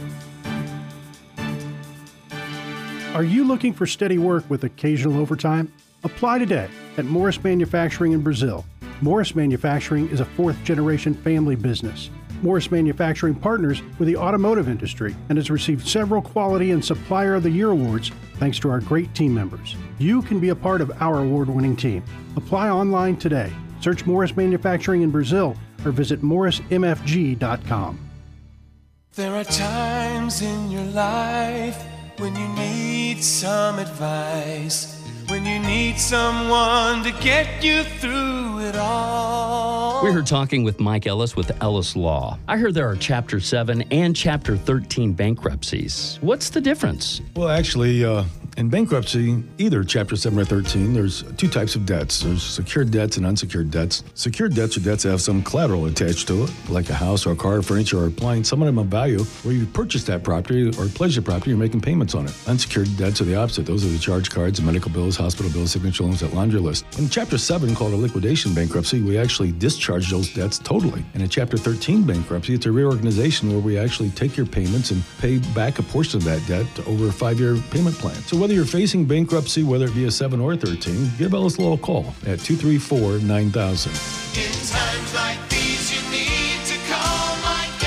Are you looking for steady work with occasional overtime? Apply today at Morris Manufacturing in Brazil. Morris Manufacturing is a fourth-generation family business. Morris Manufacturing partners with the automotive industry and has received several Quality and Supplier of the Year awards thanks to our great team members. You can be a part of our award-winning team. Apply online today. Search Morris Manufacturing in Brazil or visit morris m f g dot com. There are times in your life when you need some advice, when you need someone to get you through it all. We're here talking with Mike Ellis with Ellis Law. I heard there are Chapter seven and Chapter thirteen bankruptcies. What's the difference? Well, actually, uh, in bankruptcy, either Chapter seven or thirteen, there's two types of debts. There's secured debts and unsecured debts. Secured debts are debts that have some collateral attached to it, like a house or a car, furniture, or appliance, some of them of value, where you purchased that property or pledged the property, you're making payments on it. Unsecured debts are the opposite. Those are the charge cards, the medical bills, hospital bills, signature loans, that laundry list. In Chapter seven, called a liquidation bankruptcy, we actually discharge those debts totally. And in Chapter thirteen bankruptcy, it's a reorganization where we actually take your payments and pay back a portion of that debt over a five-year payment plan. So whether you're facing bankruptcy, whether it be a seven or thirteen, give Ellis Law a call at two three four, nine thousand. In times like these, you need to call Mike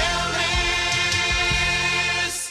Ellis.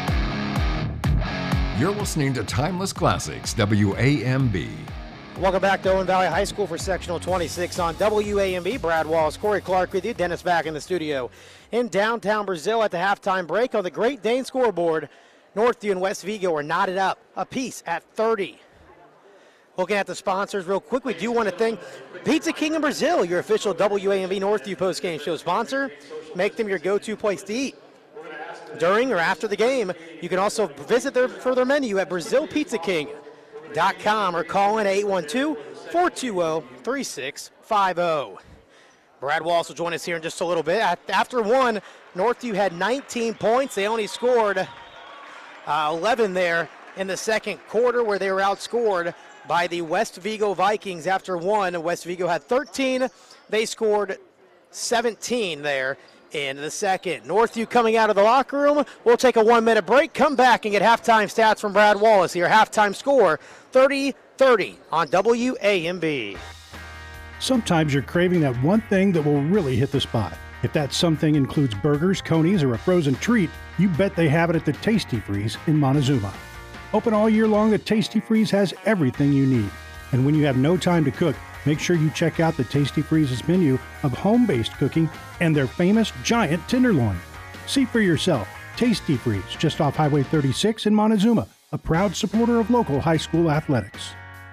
You're listening to Timeless Classics, W A M B. Welcome back to Owen Valley High School for Sectional twenty-six on W A M B. Brad Wallace, Corey Clark with you. Dennis back in the studio in downtown Brazil at the halftime break on the Great Dane scoreboard. Northview and West Vigo are knotted up apiece at thirty. Looking at the sponsors real quick, we do want to thank Pizza King in Brazil, your official W A M B Northview postgame show sponsor. Make them your go-to place to eat. during or after the game. You can also visit their further menu at Brazil Pizza King dot com or call in eight one two, four two zero, three six five zero. Brad Wallace will join us here in just a little bit. After one, Northview had nineteen points. They only scored uh, eleven there in the second quarter, where they were outscored by the West Vigo Vikings. After one, West Vigo had thirteen. They scored seventeen there in the second. Northview coming out of the locker room. We'll take a one-minute break, come back and get halftime stats from Brad Wallace here. Halftime score, thirty thirty on W A M B. Sometimes you're craving that one thing that will really hit the spot. If that something includes burgers, conies, or a frozen treat, you bet they have it at the Tasty Freeze in Montezuma. Open all year long, the Tasty Freeze has everything you need. And when you have no time to cook, make sure you check out the Tasty Freeze's menu of home-based cooking and their famous giant tenderloin. See for yourself. Tasty Freeze, just off Highway thirty-six in Montezuma, a proud supporter of local high school athletics.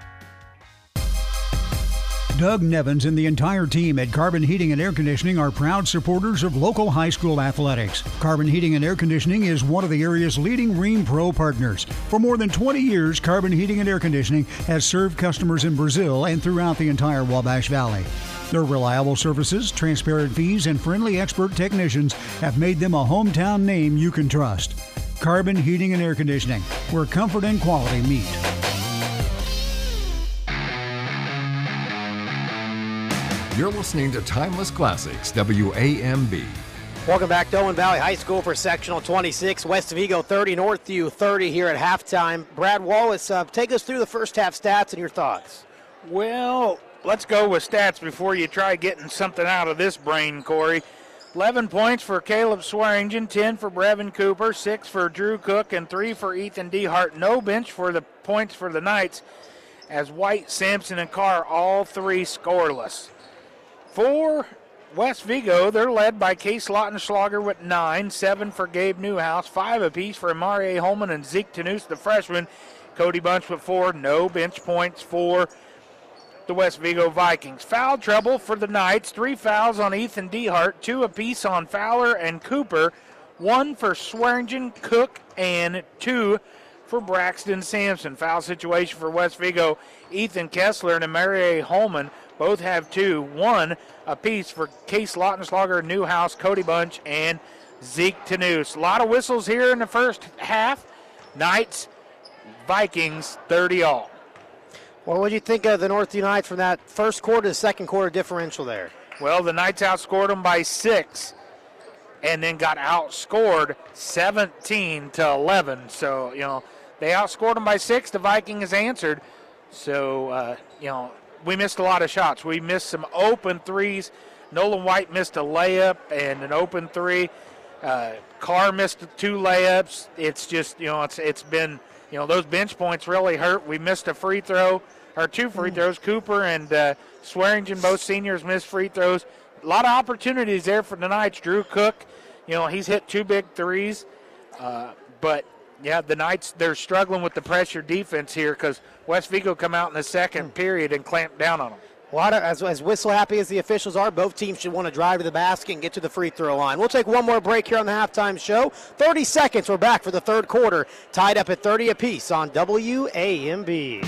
Doug Nevins and the entire team at Carbon Heating and Air Conditioning are proud supporters of local high school athletics. Carbon Heating and Air Conditioning is one of the area's leading Rheem Pro partners. For more than twenty years, Carbon Heating and Air Conditioning has served customers in Brazil and throughout the entire Wabash Valley. Their reliable services, transparent fees, and friendly expert technicians have made them a hometown name you can trust. Carbon Heating and Air Conditioning, where comfort and quality meet. You're listening to Timeless Classics, W A M B. Welcome back to Owen Valley High School for Sectional twenty-six. West Vigo thirty, Northview thirty here at halftime. Brad Wallace, uh, take us through the first half stats and your thoughts. Well, let's go with stats before you try getting something out of this brain, Corey. eleven points for Caleb Swearingen, ten for Brevin Cooper, six for Drew Cook, and three for Ethan Dehart. No bench for the points for the Knights, as White, Sampson, and Carr all three scoreless. For West Vigo, they're led by Case Lautenschlager with nine, seven for Gabe Newhouse, five apiece for Amari Holman and Zeke Tanous, the freshman. Cody Bunch with four, no bench points for the West Vigo Vikings. Foul trouble for the Knights, three fouls on Ethan Dehart, two apiece on Fowler and Cooper, one for Swearingen, Cook, and two for Braxton Sampson. Foul situation for West Vigo, Ethan Kessler and Amari Holman both have two, one apiece for Case Lautenschlager, Newhouse, Cody Bunch, and Zeke Tanous. A lot of whistles here in the first half. Knights, Vikings, thirty all. Well, what do you think of the Northview Knights from that first quarter to second quarter differential there? Well, the Knights outscored them by six and then got outscored seventeen to eleven. So, you know, they outscored them by six. The Vikings answered. So, uh, you know, we missed a lot of shots. We missed some open threes. Nolan White missed a layup and an open three. Uh, Carr missed two layups. It's just, you know, it's it's been, you know, those bench points really hurt. We missed a free throw, or two free throws. Cooper and uh, Swearingen, both seniors, missed free throws. A lot of opportunities there for the Knights. Drew Cook, you know, he's hit two big threes. Uh, but, yeah, the Knights, they're struggling with the pressure defense here because West Vigo come out in the second period and clamp down on them. A lot of, as, as whistle happy as the officials are, both teams should want to drive to the basket and get to the free throw line. We'll take one more break here on the halftime show. thirty seconds, we're back for the third quarter. Tied up at thirty apiece on W A M B.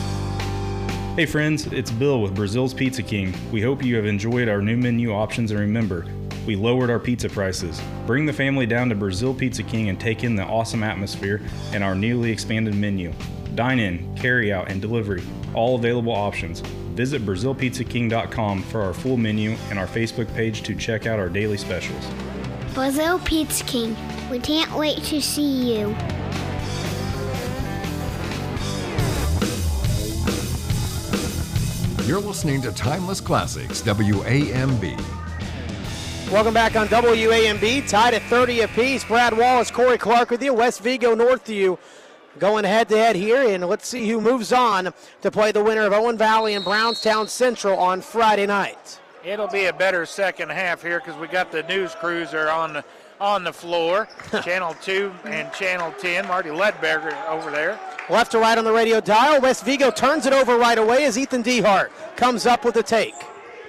Hey friends, it's Bill with Brazil's Pizza King. We hope you have enjoyed our new menu options, and remember, we lowered our pizza prices. Bring the family down to Brazil Pizza King and take in the awesome atmosphere and our newly expanded menu. Dine in, carry out, and delivery, all available options. Visit Brazil Pizza King dot com for our full menu and our Facebook page to check out our daily specials. Brazil Pizza King, we can't wait to see you. You're listening to Timeless Classics, W A M B. Welcome back on W A M B, tied at thirty apiece. Brad Wallace, Corey Clark with you. West Vigo, Northview going head-to-head here, and let's see who moves on to play the winner of Owen Valley and Brownstown Central on Friday night. It'll be a better second half here because we got the news cruiser on the, on the floor. Channel two and Channel ten. Marty Ledberger over there. Left to right on the radio dial. West Vigo turns it over right away as Ethan Dehart comes up with a take.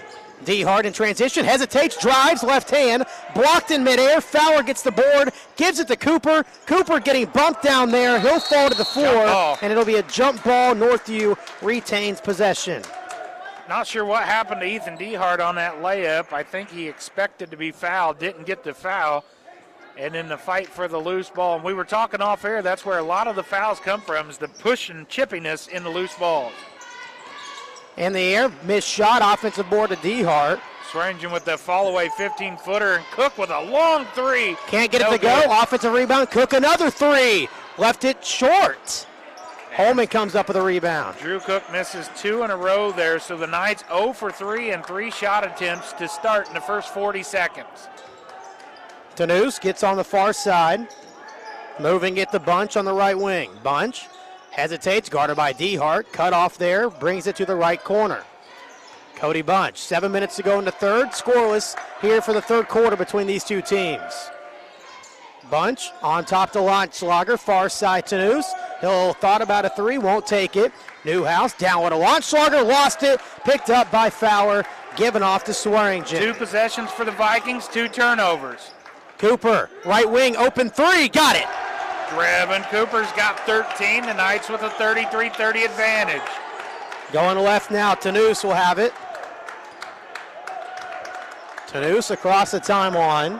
DeHart in transition, hesitates, drives, left hand, blocked in midair. Fowler gets the board, gives it to Cooper. Cooper getting bumped down there. He'll fall to the floor, and it'll be a jump ball. Northview retains possession. Not sure what happened to Ethan DeHart on that layup. I think he expected to be fouled, didn't get the foul, and in the fight for the loose ball. And we were talking off air, that's where a lot of the fouls come from, is the push and chippiness in the loose balls. In the air, missed shot, offensive board to DeHart. Swearingen with the fall-away fifteen-footer, and Cook with a long three. Can't get no it to good. go. Offensive rebound. Cook another three. Left it short. Holman comes up with a rebound. Drew Cook misses two in a row there, so the Knights zero for three and three shot attempts to start in the first forty seconds. Tanous gets on the far side. Moving it to Bunch on the right wing. Bunch hesitates, guarded by DeHart. Cut off there, brings it to the right corner. Cody Bunch, seven minutes to go in the third. Scoreless here for the third quarter between these two teams. Bunch on top to Launchschlager, far side Tanous. He'll thought about a three, won't take it. Newhouse down with a Launchschlager, lost it, picked up by Fowler, given off to Swearingen. Two possessions for the Vikings, two turnovers. Cooper, right wing, open three, got it. Brevin Cooper's got thirteen, the Knights with a thirty-three thirty advantage. Going left now, Tanous will have it. Tanous across the timeline.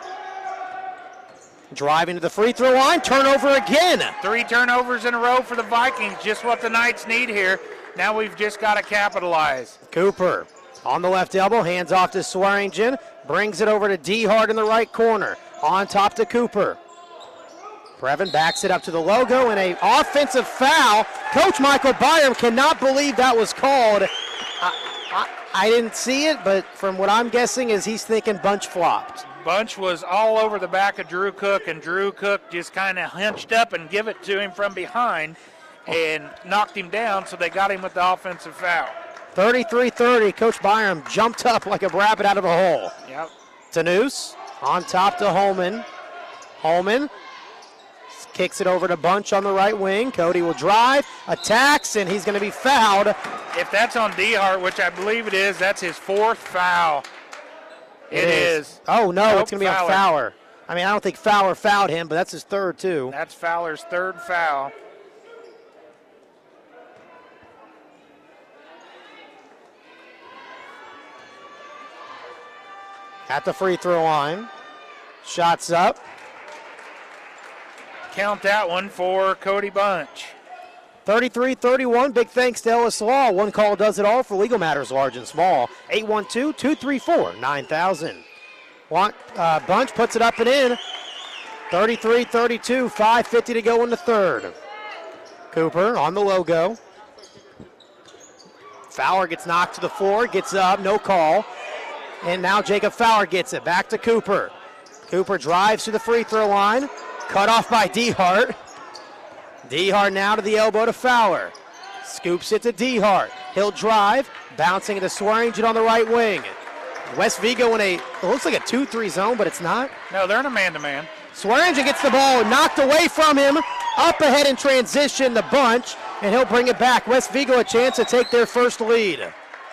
Driving to the free throw line, turnover again. Three turnovers in a row for the Vikings, just what the Knights need here. Now we've just got to capitalize. Cooper on the left elbow, hands off to Swearingen, brings it over to DeHart in the right corner. On top to Cooper. Brevin backs it up to the logo and a offensive foul. Coach Michael Byram cannot believe that was called. I, I, I didn't see it, but from what I'm guessing is he's thinking Bunch flopped. Bunch was all over the back of Drew Cook, and Drew Cook just kind of hunched up and give it to him from behind and knocked him down, so they got him with the offensive foul. thirty-three thirty, Coach Byram jumped up like a rabbit out of a hole. Yep. Tanous on top to Holman. Holman kicks it over to Bunch on the right wing. Cody will drive, attacks, and he's going to be fouled. If that's on DeHart, which I believe it is, that's his fourth foul. It, it is. is. Oh, no, nope, it's going to be Fowler. on Fowler. I mean, I don't think Fowler fouled him, but that's his third, too. That's Fowler's third foul. At the free throw line. Shots up. Count that one for Cody Bunch. thirty-three thirty-one, big thanks to Ellis Law. One call does it all for legal matters large and small. eight one two, two three four, nine thousand. Want, uh, Bunch puts it up and in. thirty-three thirty-two, five fifty to go in the third. Cooper on the logo. Fowler gets knocked to the floor, gets up, no call. And now Jacob Fowler gets it, back to Cooper. Cooper drives to the free throw line, cut off by DeHart. DeHart now to the elbow to Fowler. Scoops it to DeHart. He'll drive, bouncing into Swearingen on the right wing. West Vigo in a, it looks like a two three zone, but it's not. No, they're in a man-to-man. Swearingen gets the ball knocked away from him. Up ahead in transition, the Bunch, and he'll bring it back. West Vigo a chance to take their first lead.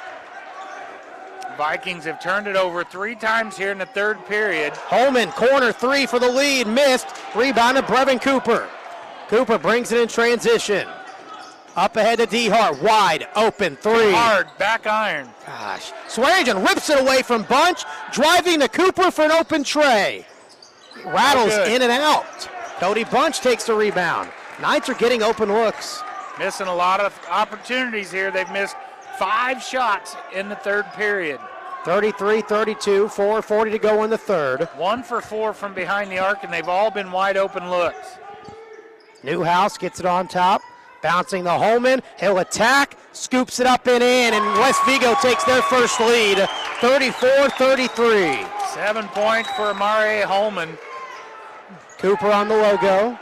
Vikings have turned it over three times here in the third period. Holman, corner three for the lead, missed. Rebound to Brevin Cooper. Cooper brings it in transition. Up ahead to DeHart, wide open three. Hard, back iron. Gosh. Swearingen rips it away from Bunch, driving to Cooper for an open tray. Rattles in and out. Cody Bunch takes the rebound. Knights are getting open looks. Missing a lot of opportunities here. They've missed five shots in the third period. thirty-three thirty-two, four forty to go in the third. One for four from behind the arc, and they've all been wide open looks. Newhouse gets it on top, bouncing the Holman. He'll attack, scoops it up and in, and West Vigo takes their first lead, thirty-four thirty-three. Seven points for Amare Holman. Cooper on the logo.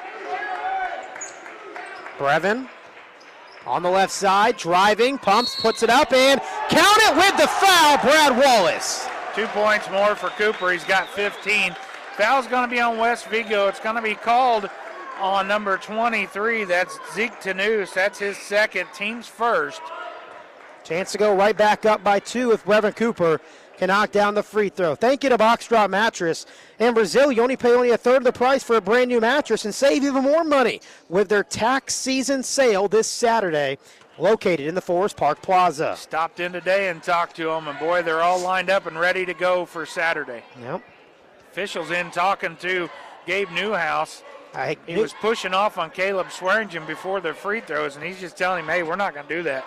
Brevin on the left side, driving, pumps, puts it up, and count it with the foul, Brad Wallace. Two points more for Cooper. He's got fifteen. Foul's going to be on West Vigo. It's going to be called on number twenty-three. That's Zeke Tanous. That's his second, team's first. Chance to go right back up by two if Brevin Cooper can knock down the free throw. Thank you to Box Drop Mattress. In Brazil, you only pay only a third of the price for a brand new mattress and save even more money with their tax season sale this Saturday, located in the Forest Park Plaza. Stopped in today and talked to them, and boy, they're all lined up and ready to go for Saturday. Yep. Officials in talking to Gabe Newhouse. I, he was pushing off on Caleb Swearingen before the free throws, and he's just telling him, hey, we're not going to do that.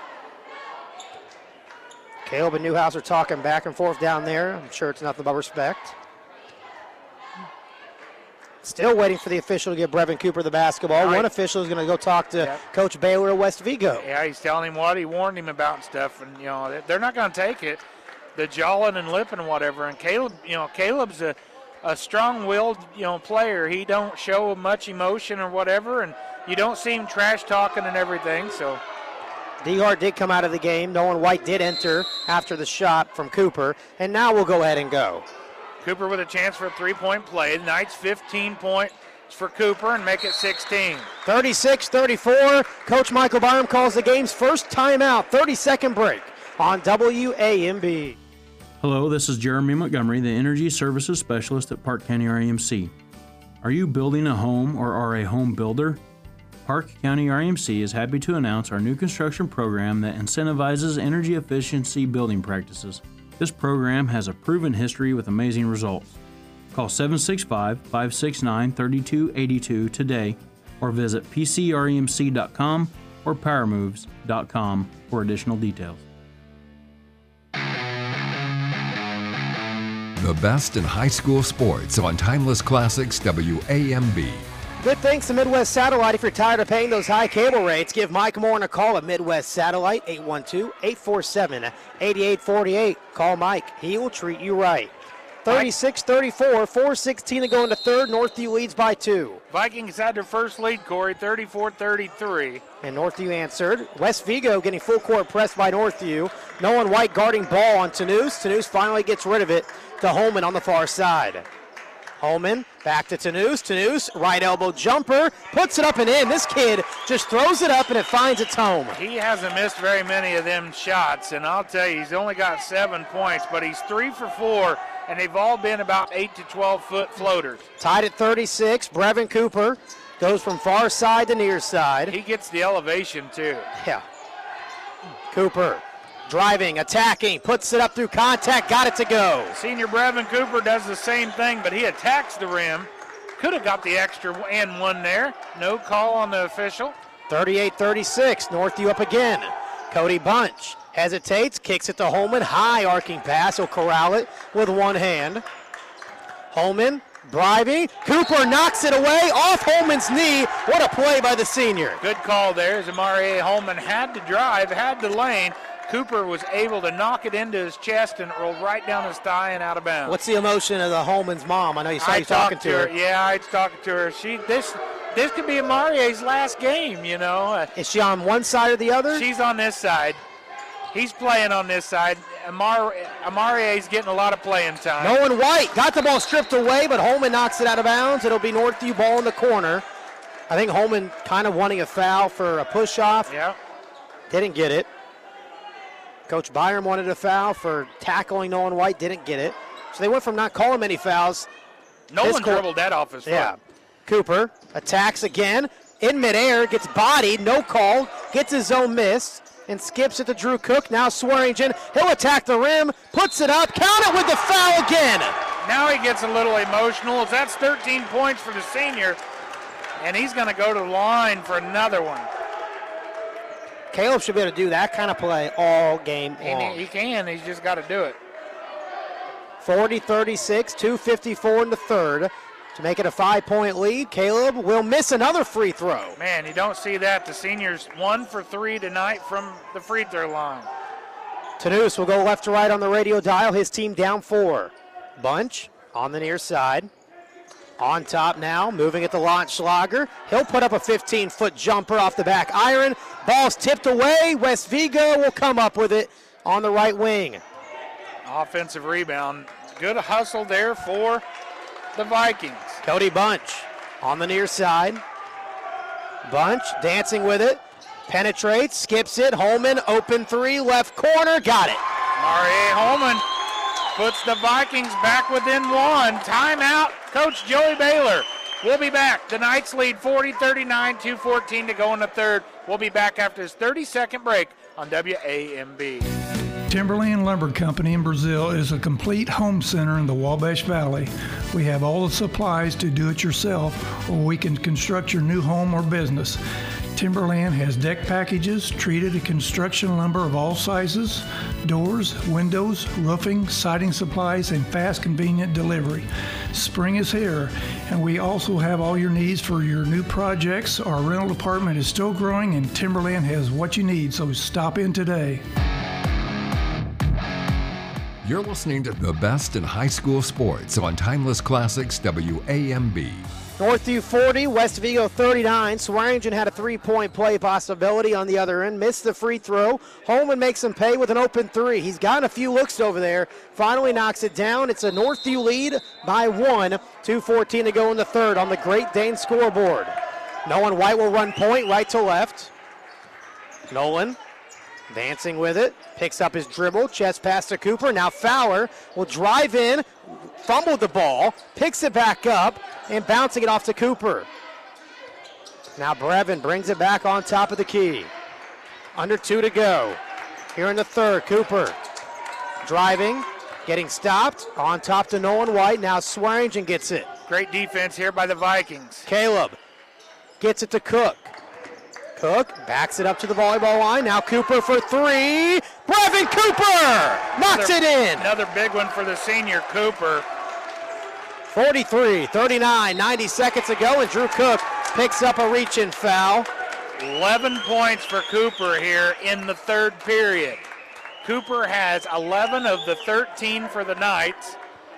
Caleb and Newhouse are talking back and forth down there. I'm sure it's nothing but respect. Still waiting for the official to give Brevin Cooper the basketball. Right. One official is going to go talk to yep. Coach Baylor of West Vigo. Yeah, he's telling him what he warned him about and stuff, and, you know, they're not going to take it. The jawing and lipping and whatever, and Caleb, you know, Caleb's a, a strong-willed, you know, player. He don't show much emotion or whatever, and you don't see him trash-talking and everything, so... Dehart did come out of the game. Nolan White did enter after the shot from Cooper, and now we'll go ahead and go. Cooper with a chance for a three-point play. Tonight's fifteen points for Cooper and make it sixteen. thirty-six thirty-four. Coach Michael Byram calls the game's first timeout. thirty-second break on W A M B. Hello, this is Jeremy Montgomery, the Energy Services Specialist at Park County R A M C. Are you building a home or are a home builder? Park County R A M C is happy to announce our new construction program that incentivizes energy efficiency building practices. This program has a proven history with amazing results. Call seven six five, five six nine, three two eight two today or visit p c r e m c dot com or power moves dot com for additional details. The best in high school sports on Timeless Classics W A M B. Good thanks to Midwest Satellite. If you're tired of paying those high cable rates, give Mike Moore a call at Midwest Satellite, eight one two, eight four seven, eight eight four eight. Call Mike. He will treat you right. thirty-six thirty-four, four sixteen to go into third. Northview leads by two. Vikings had their first lead, Corey, thirty-four thirty-three. And Northview answered. West Vigo getting full court pressed by Northview. Nolan White guarding ball on Tanous. Tanous finally gets rid of it to Holman on the far side. Holman back to Tanous. Tanous, right elbow jumper, puts it up and in. This kid just throws it up and it finds its home. He hasn't missed very many of them shots, and I'll tell you, he's only got seven points, but he's three for four, and they've all been about eight to twelve foot floaters. Tied at thirty-six, Brevin Cooper goes from far side to near side. He gets the elevation too. Yeah. Cooper driving, attacking, puts it up through contact, got it to go. Senior Brevin Cooper does the same thing, but he attacks the rim. Could have got the extra and one there. No call on the official. thirty-eight thirty-six, Northview up again. Cody Bunch hesitates, kicks it to Holman. High arcing pass, he'll corral it with one hand. Holman driving, Cooper knocks it away off Holman's knee. What a play by the senior. Good call there as Amari Holman had to drive, had the lane. Cooper was able to knock it into his chest and roll right down his thigh and out of bounds. What's the emotion of the Holman's mom? I know you saw you talking to her. her. Yeah, I was talking to her. She this this could be Amarie's last game, you know. Is she on one side or the other? She's on this side. He's playing on this side. Amar Amarie's getting a lot of playing time. Nolan White got the ball stripped away, but Holman knocks it out of bounds. It'll be Northview ball in the corner. I think Holman kind of wanting a foul for a push-off. Yeah. Didn't get it. Coach Byram wanted a foul for tackling Nolan White, didn't get it. So they went from not calling many fouls. Nolan dribbled that off his foot. Yeah. Cooper attacks again. In midair, gets bodied, no call, gets his own miss, and skips it to Drew Cook. Now Swearingen, he'll attack the rim, puts it up, count it with the foul again. Now he gets a little emotional. That's thirteen points for the senior, and he's going to go to the line for another one. Caleb should be able to do that kind of play all game long. He, he can, he's just got to do it. forty thirty-six, two fifty-four in the third to make it a five-point lead. Caleb will miss another free throw. Man, you don't see that. The seniors one for three tonight from the free throw line. Tanous will go left to right on the radio dial. His team down four. Bunch on the near side. On top now, moving it to Lautenschlager. He'll put up a fifteen-foot jumper off the back iron. Ball's tipped away. West Vigo will come up with it on the right wing. Offensive rebound. Good hustle there for the Vikings. Cody Bunch on the near side. Bunch dancing with it. Penetrates, skips it. Holman, open three, left corner, got it. R A Holman puts the Vikings back within one. Timeout, Coach Joey Baylor. We'll be back. The Knights lead forty thirty-nine, two fourteen to go in the third. We'll be back after this thirty-second break on W A M B. Timberland Lumber Company in Brazil is a complete home center in the Wabash Valley. We have all the supplies to do it yourself, or we can construct your new home or business. Timberland has deck packages, treated and construction lumber of all sizes, doors, windows, roofing, siding supplies, and fast, convenient delivery. Spring is here, and we also have all your needs for your new projects. Our rental department is still growing, and Timberland has what you need, so stop in today. You're listening to the best in high school sports on Timeless Classics W A M B. Northview forty, West Vigo thirty-nine. Swearingen had a three-point play possibility on the other end. Missed the free throw. Holman makes him pay with an open three. He's gotten a few looks over there. Finally knocks it down. It's a Northview lead by one. two fourteen to go in the third on the Great Dane scoreboard. Nolan White will run point right to left. Nolan dancing with it. Picks up his dribble. Chest pass to Cooper. Now Fowler will drive in. Fumbled the ball. Picks it back up. And bouncing it off to Cooper. Now Brevin brings it back on top of the key. Under two to go. Here in the third, Cooper driving, getting stopped. On top to Nolan White. Now Swearingen gets it. Great defense here by the Vikings. Caleb gets it to Cook. Cook backs it up to the volleyball line. Now Cooper for three. Brevin Cooper knocks another, it in. Another big one for the senior Cooper. forty-three thirty-nine, ninety seconds ago, and Drew Cook picks up a reach-in foul. eleven points for Cooper here in the third period. Cooper has eleven of the thirteen for the Knights,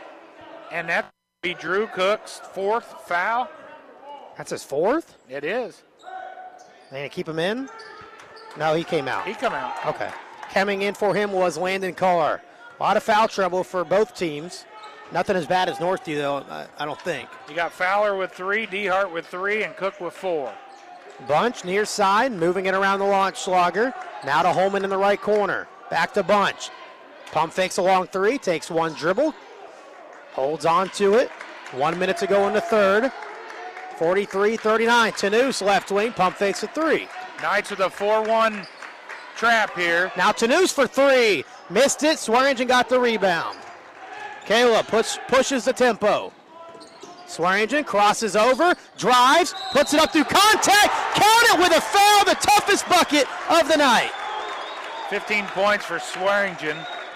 and that will be Drew Cook's fourth foul. That's his fourth? It is. They gonna keep him in? No, he came out. He come out. Okay. Coming in for him was Landon Carr. A lot of foul trouble for both teams. Nothing as bad as Northview, though, I, I don't think. You got Fowler with three, DeHart with three, and Cook with four. Bunch near side, moving it around the launch slogger. Now to Holman in the right corner. Back to Bunch. Pump fakes a long three, takes one dribble, holds on to it. One minute to go in the third. forty-three thirty-nine. Tanous left wing, pump fakes a three. Knights with a four one trap here. Now Tanous for three. Missed it. Swearingen got the rebound. Caleb push, pushes the tempo. Swearingen crosses over, drives, puts it up through contact. Count it with a foul, the toughest bucket of the night. fifteen points for Swearingen.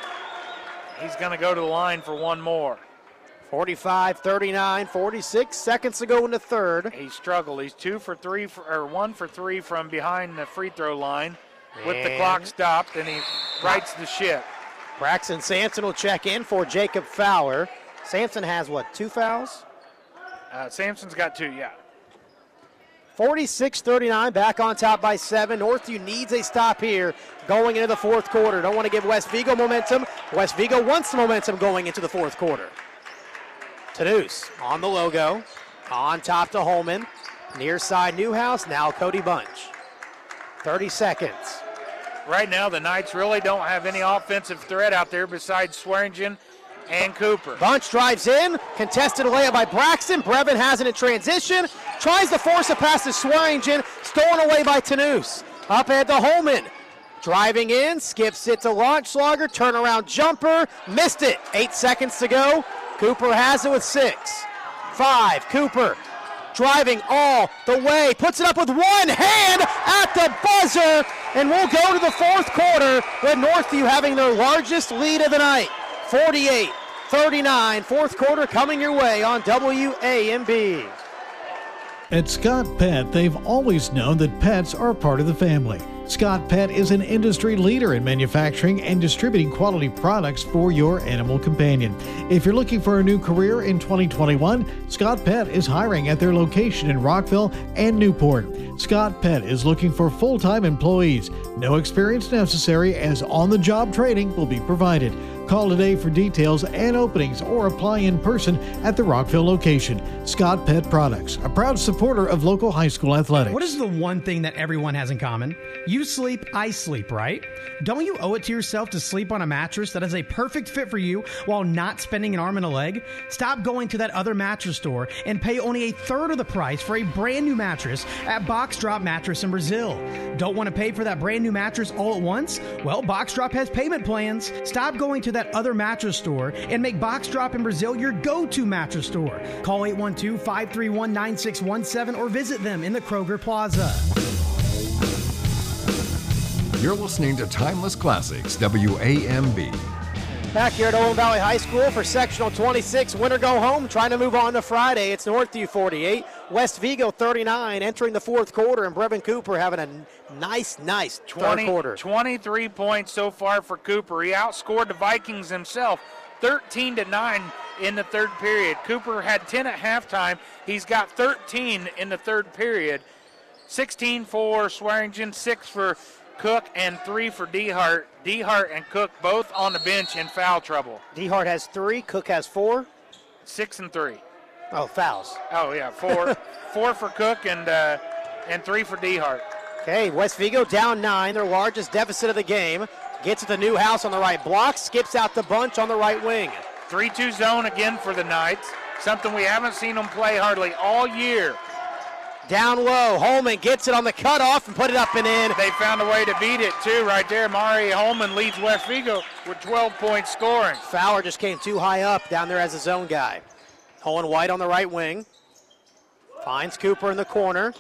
He's going to go to the line for one more. forty-five thirty-nine, forty-six seconds to go in the third. He struggled. He's two for three, for, or one for three from behind the free throw line. With and the clock stopped, and he rights the ship. Braxton Sampson will check in for Jacob Fowler. Sampson has what, two fouls? Uh, Sampson's got two, yeah. forty-six thirty-nine, back on top by seven. Northview needs a stop here going into the fourth quarter. Don't want to give West Vigo momentum. West Vigo wants the momentum going into the fourth quarter. Tanous on the logo, on top to Holman. Near side Newhouse, now Cody Bunch. thirty seconds. Right now, the Knights really don't have any offensive threat out there besides Swearingen and Cooper. Bunch drives in, contested layup by Braxton. Brevin has it in transition, tries to force a pass to Swearingen, stolen away by Tanous. Up ahead to Holman. Driving in, skips it to launch slogger, turnaround jumper, missed it. Eight seconds to go. Cooper has it with six. Five, Cooper driving all the way, puts it up with one hand at the buzzer, and we'll go to the fourth quarter with Northview having their largest lead of the night. forty-eight thirty-nine, fourth quarter coming your way on W A M B. At Scott Pet, they've always known that pets are part of the family. Scott Pet is an industry leader in manufacturing and distributing quality products for your animal companion. If you're looking for a new career in twenty twenty-one, Scott Pet is hiring at their location in Rockville and Newport. Scott Pet is looking for full-time employees. No experience necessary, as on-the-job training will be provided. Call today for details and openings or apply in person at the Rockville location. Scott Pet Products, a proud supporter of local high school athletics. What is the one thing that everyone has in common? You sleep, I sleep, right? Don't you owe it to yourself to sleep on a mattress that is a perfect fit for you while not spending an arm and a leg? Stop going to that other mattress store and pay only a third of the price for a brand new mattress at Box Drop Mattress in Brazil. Don't want to pay for that brand new mattress all at once? Well, Box Drop has payment plans. Stop going to that other mattress store and make Box Drop in Brazil your go-to mattress store. Call eight one two, five three one, nine six one seven or visit them in the Kroger Plaza. You're listening to Timeless Classics, W A M B. Back here at Owens Valley High School for Sectional twenty-six. Winner go home, trying to move on to Friday. It's Northview forty-eight, West Vigo thirty-nine, entering the fourth quarter, and Brevin Cooper having a nice, nice third quarter. twenty-three points so far for Cooper. He outscored the Vikings himself, thirteen to nine in the third period. Cooper had ten at halftime. He's got thirteen in the third period. sixteen for Swearingen, six for Cook, and three for DeHart. DeHart and Cook both on the bench in foul trouble. DeHart has three, Cook has four. Six and three. Oh, fouls. Oh, yeah, four. four for Cook and uh, and three for DeHart. Okay, West Vigo down nine, their largest deficit of the game. Gets at the new house on the right block, skips out the bunch on the right wing. three two zone again for the Knights, something we haven't seen them play hardly all year. Down low, Holman gets it on the cutoff and put it up and in. They found a way to beat it, too, right there. Mari Holman leads West Vigo with twelve points scoring. Fowler just came too high up down there as a zone guy. Owen White on the right wing. Finds Cooper in the corner.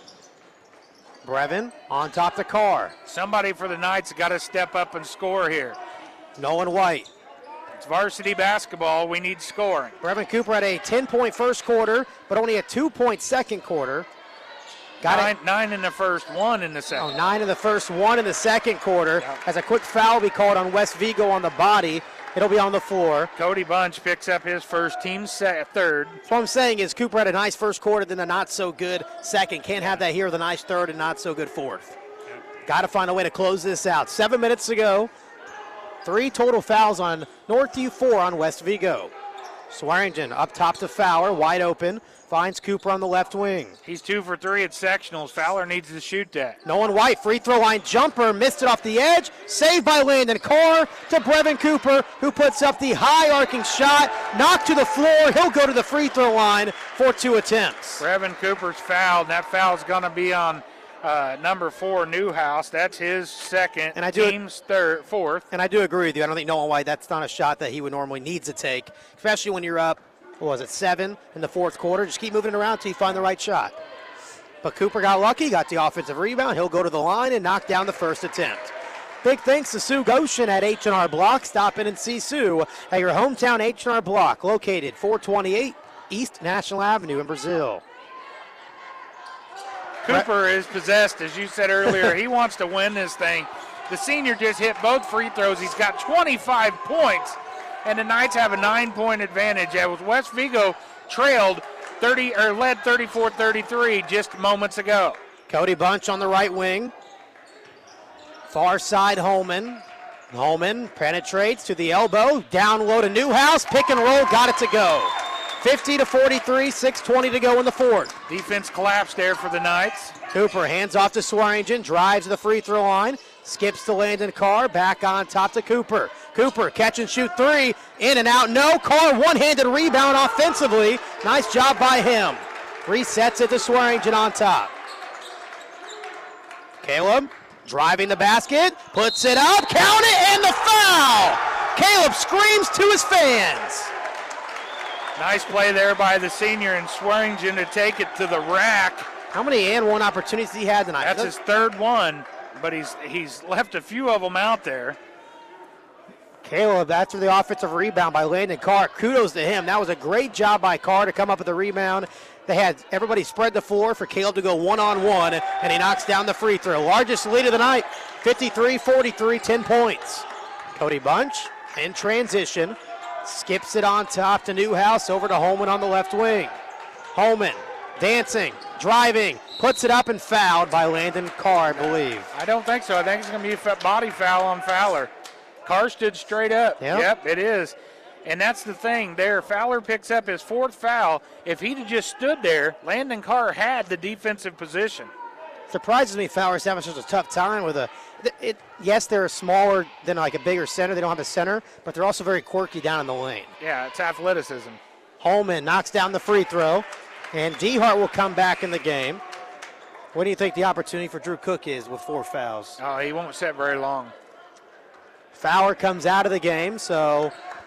Brevin on top the car. Somebody for the Knights got to step up and score here. Nolan White. It's varsity basketball. We need scoring. Brevin Cooper had a ten-point first quarter, but only a two-point second quarter. Got nine, it. nine in the first, one in the second. Oh, nine in the first, one in the second quarter. Yep. As a quick foul be called on West Vigo on the body. It'll be on the floor. Cody Bunch picks up his first, team set, third. So what I'm saying is Cooper had a nice first quarter, then a not-so-good second. Can't have that here with a nice third and not-so-good fourth. Yep. Got to find a way to close this out. Seven minutes to go. Three total fouls on Northview, four on West Vigo. Swearingen up top to Fowler, wide open. Finds Cooper on the left wing. He's two for three at sectionals. Fowler needs to shoot that. Nolan White, free throw line jumper, missed it off the edge. Saved by Landon Carr to Brevin Cooper, who puts up the high arcing shot. Knocked to the floor. He'll go to the free throw line for two attempts. Brevin Cooper's fouled. That foul's going to be on uh, number four, Newhouse. That's his second. And I do team's third, fourth. And I do agree with you. I don't think Nolan White, that's not a shot that he would normally need to take, especially when you're up. What was it, seven in the fourth quarter? Just keep moving it around until you find the right shot. But Cooper got lucky, got the offensive rebound. He'll go to the line and knock down the first attempt. Big thanks to Sue Goshen at H and R Block. Stop in and see Sue at your hometown H and R Block, located four twenty-eight East National Avenue in Brazil. Cooper is possessed, as you said earlier. He wants to win this thing. The senior just hit both free throws. He's got twenty-five points. And the Knights have a nine-point advantage. As West Vigo trailed thirty or led thirty-four thirty-three just moments ago. Cody Bunch on the right wing. Far side Holman. Holman penetrates to the elbow. Down low to Newhouse. Pick and roll. Got it to go. fifty to forty-three. six twenty to go in the fourth. Defense collapsed there for the Knights. Cooper hands off to Swearingen. Drives to the free throw line. Skips to Landon Carr. Back on top to Cooper. Cooper, catch and shoot three, in and out, no. Carr, one-handed rebound offensively. Nice job by him. Resets it to Swearingen on top. Caleb, driving the basket, puts it up, count it, and the foul! Caleb screams to his fans. Nice play there by the senior and Swearingen to take it to the rack. How many and one opportunities he had tonight? That's his third one, but he's he's left a few of them out there. Caleb, after the offensive rebound by Landon Carr, kudos to him. That was a great job by Carr to come up with the rebound. They had everybody spread the floor for Caleb to go one-on-one, and he knocks down the free throw. Largest lead of the night, fifty-three forty-three, ten points. Cody Bunch in transition, skips it on top to Newhouse, over to Holman on the left wing. Holman dancing, driving, puts it up and fouled by Landon Carr, I believe. I don't think so. I think it's going to be a body foul on Fowler. Carr stood straight up. Yep. Yep, it is. And that's the thing there. Fowler picks up his fourth foul. If he'd have just stood there, Landon Carr had the defensive position. Surprises me Fowler's having such a tough time with a it, it, yes, they're smaller than like a bigger center. They don't have a center, but they're also very quirky down in the lane. Yeah, it's athleticism. Holman knocks down the free throw, and DeHart will come back in the game. What do you think the opportunity for Drew Cook is with four fouls? Oh, he won't sit very long. Fowler comes out of the game, so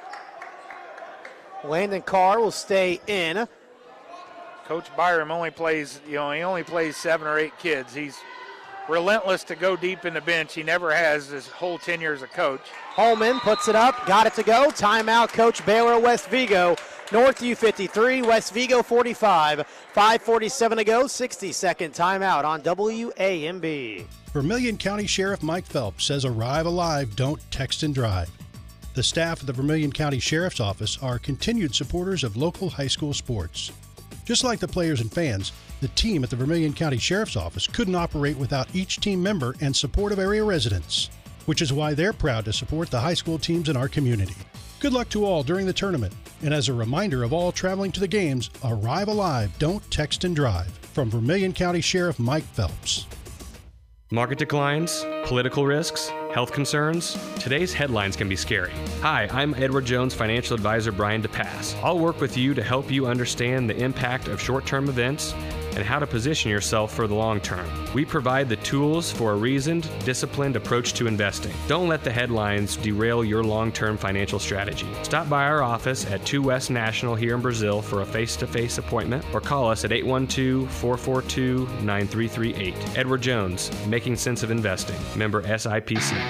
Landon Carr will stay in. Coach Byram only plays, you know, he only plays seven or eight kids. He's relentless to go deep in the bench. He never has his whole tenure as a coach. Holman puts it up, got it to go. Timeout, Coach Baylor, West Vigo. Northview fifty-three, West Vigo forty-five. five forty-seven to go, sixty-second timeout on W A M B. Vermilion County Sheriff Mike Phelps says arrive alive, don't text and drive. The staff of the Vermilion County Sheriff's Office are continued supporters of local high school sports. Just like the players and fans, the team at the Vermilion County Sheriff's Office couldn't operate without each team member and support of area residents, which is why they're proud to support the high school teams in our community. Good luck to all during the tournament, and as a reminder of all traveling to the games, arrive alive, don't text and drive. From Vermilion County Sheriff Mike Phelps. Market declines, political risks, health concerns. Today's headlines can be scary. Hi, I'm Edward Jones financial advisor Brian DePass. I'll work with you to help you understand the impact of short-term events and how to position yourself for the long term. We provide the tools for a reasoned, disciplined approach to investing. Don't let the headlines derail your long-term financial strategy. Stop by our office at two West National here in Brazil for a face-to-face appointment or call us at eight one two, four four two, nine three three eight. Edward Jones, Making Sense of Investing. Member S I P C.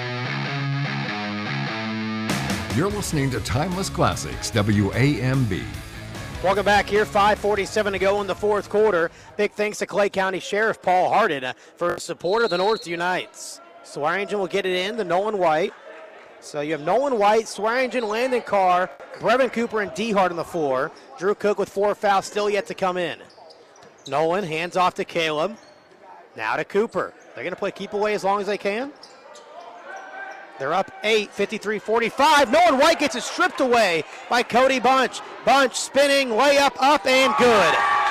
You're listening to Timeless Classics, W A M B. Welcome back here, five forty-seven to go in the fourth quarter. Big thanks to Clay County Sheriff Paul Harden uh, for support of the Northview Knights. Swearingen will get it in to Nolan White. So you have Nolan White, Swearingen, Landon Carr, Brevin Cooper, and DeHart on the floor. Drew Cook with four fouls still yet to come in. Nolan hands off to Caleb. Now to Cooper. They're going to play keep away as long as they can. They're up eight, fifty-three forty-five. Nolan White gets it stripped away by Cody Bunch. Bunch spinning, layup up and good.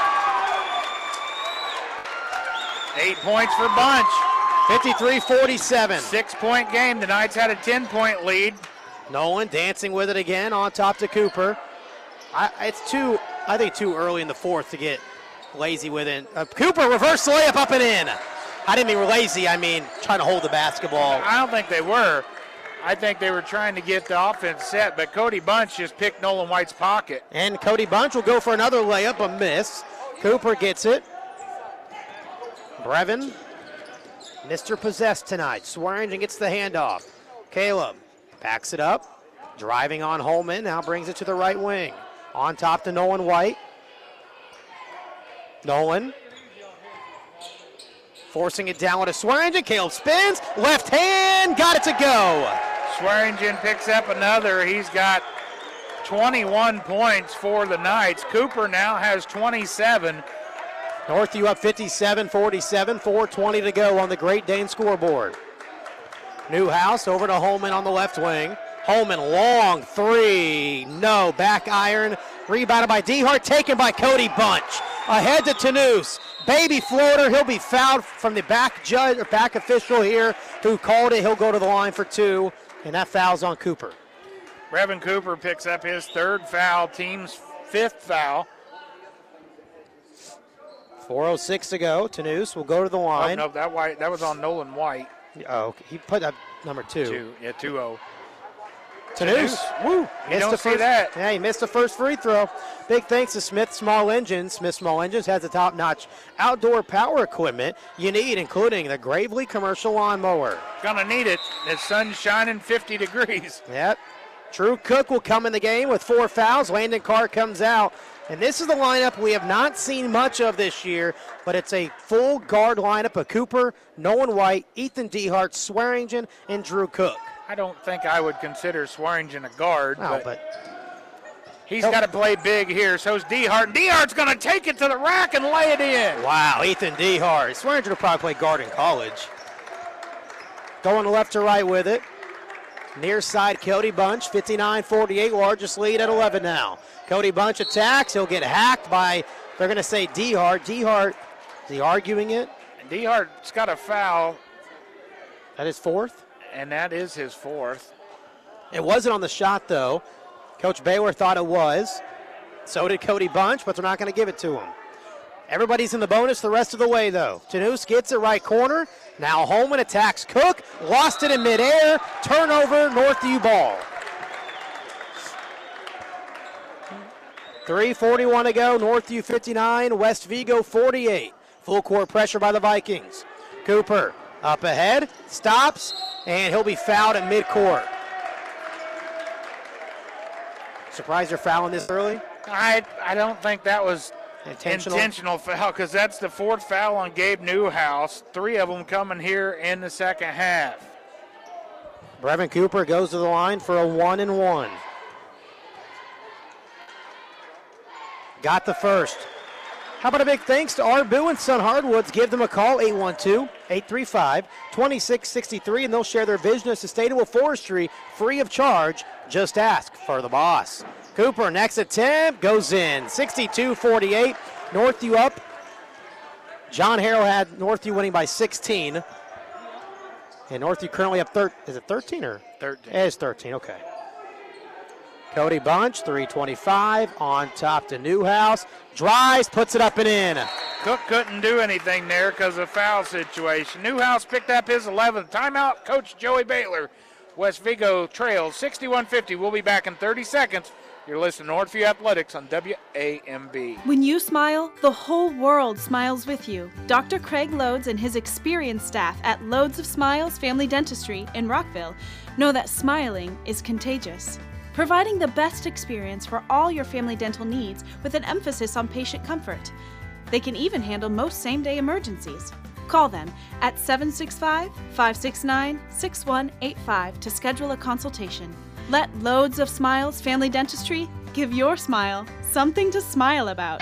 Eight points for Bunch. fifty-three forty-seven. Six-point game. The Knights had a ten-point lead. Nolan dancing with it again on top to Cooper. I, it's too, I think, too early in the fourth to get lazy with it. Uh, Cooper reverse layup up and in. I didn't mean we're lazy. I mean trying to hold the basketball. I don't think they were. I think they were trying to get the offense set, but Cody Bunch just picked Nolan White's pocket. And Cody Bunch will go for another layup, a miss. Cooper gets it. Brevin, Mister Possessed tonight. Swearingen gets the handoff. Caleb backs it up. Driving on Holman, now brings it to the right wing. On top to Nolan White. Nolan forcing it down with a Swearingen. Caleb spins, left hand, got it to go. Swearingen picks up another. He's got twenty-one points for the Knights. Cooper now has twenty-seven. Northview up fifty-seven forty-seven, four twenty to go on the Great Dane scoreboard. Newhouse over to Holman on the left wing. Holman, long three, no, back iron. Rebounded by DeHart, taken by Cody Bunch. Ahead to Tanous. Baby floater, he'll be fouled from the back judge or back official here who called it. He'll go to the line for two, and that foul's on Cooper. Brevin Cooper picks up his third foul, team's fifth foul. four oh six to go. Tanous will go to the line. Oh, no, that white, that was on Nolan White. Oh, he put up number two. Two, yeah, two oh. Tanous, woo, You missed don't the see first, that. Yeah, he missed the first free throw. Big thanks to Smith Small Engines. Smith Small Engines has the top-notch outdoor power equipment you need, including the Gravely commercial lawnmower. Gonna need it. The sun's shining fifty degrees. Yep. Drew Cook will come in the game with four fouls. Landon Carr comes out. And this is the lineup we have not seen much of this year, but it's a full guard lineup of Cooper, Nolan White, Ethan DeHart, Swearingen, and Drew Cook. I don't think I would consider Swearingen a guard, No, but, but he's got to play big here. So's DeHart. DeHart's going to take it to the rack and lay it in. Wow, Ethan DeHart. Swearingen will probably play guard in college. Going left to right with it. Near side, Cody Bunch, fifty-nine forty-eight, largest lead at eleven now. Cody Bunch attacks. He'll get hacked by, they're going to say DeHart. DeHart, is he arguing it? DeHart's got a foul. That is fourth? And that is his fourth. It wasn't on the shot, though. Coach Baylor thought it was. So did Cody Bunch, but they're not going to give it to him. Everybody's in the bonus the rest of the way, though. Tanous gets it right corner. Now Holman attacks Cook. Lost it in midair. Turnover, Northview ball. three forty-one to go. Northview fifty-nine, West Vigo forty-eight. Full court pressure by the Vikings. Cooper up ahead, stops, and he'll be fouled at midcourt. Surprised you're fouling this early? I I don't think that was intentional, intentional foul, because that's the fourth foul on Gabe Newhouse. Three of them coming here in the second half. Brevin Cooper goes to the line for a one and one. Got the first. How about a big thanks to Arbu and Son Hardwoods? Give them a call, eight one two, eight three five, two six six three, and they'll share their vision of sustainable forestry free of charge. Just ask for the boss. Cooper, next attempt, goes in. sixty-two forty-eight, Northview up. John Harrell had Northview winning by sixteen. And Northview currently up thirteen. Is it thirteen or? thirteen. It is thirteen, okay. Cody Bunch, three twenty-five, on top to Newhouse. Drives, puts it up and in. Cook couldn't do anything there because of foul situation. Newhouse picked up his eleventh. Timeout, Coach Joey Baylor. West Vigo trails sixty-one fifty. We'll be back in thirty seconds. You're listening to Northview Athletics on W A M B. When you smile, the whole world smiles with you. Doctor Craig Loades and his experienced staff at Loades of Smiles Family Dentistry in Rockville know that smiling is contagious. Providing the best experience for all your family dental needs with an emphasis on patient comfort. They can even handle most same-day emergencies. Call them at seven six five, five six nine, six one eight five to schedule a consultation. Let Loades of Smiles Family Dentistry give your smile something to smile about.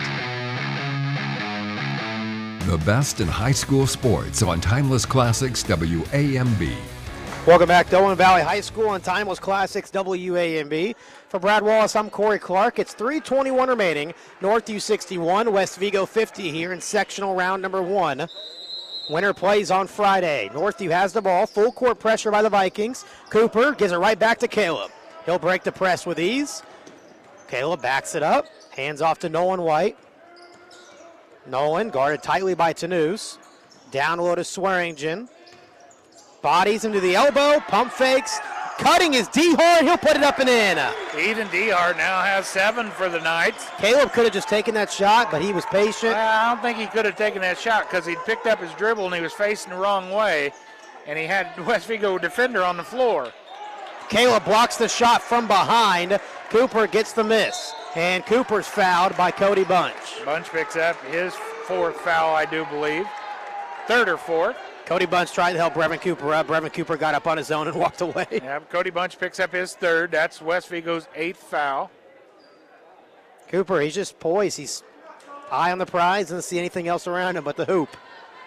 The best in high school sports on Timeless Classics W A M B. Welcome back to Owen Valley High School on Timeless Classics W A M B. For Brad Wallace, I'm Corey Clark. It's three twenty-one remaining. Northview sixty-one, West Vigo fifty here in sectional round number one. Winner plays on Friday. Northview has the ball. Full court pressure by the Vikings. Cooper gives it right back to Caleb. He'll break the press with ease. Caleb backs it up. Hands off to Nolan White. Nolan guarded tightly by Tanous. Down low to Swearingen. Bodies him to the elbow. Pump fakes. Cutting is DeHart. He'll put it up and in. Ethan DeHart now has seven for the Knights. Caleb could have just taken that shot, but he was patient. Well, I don't think he could have taken that shot because he'd picked up his dribble and he was facing the wrong way, and he had West Vigo defender on the floor. Caleb blocks the shot from behind. Cooper gets the miss, and Cooper's fouled by Cody Bunch. Bunch picks up his fourth foul, I do believe. Third or fourth. Cody Bunch tried to help Brevin Cooper up. Brevin Cooper got up on his own and walked away. Yeah, Cody Bunch picks up his third. That's West Vigo's eighth foul. Cooper, he's just poised. He's eye on the prize, doesn't see anything else around him but the hoop.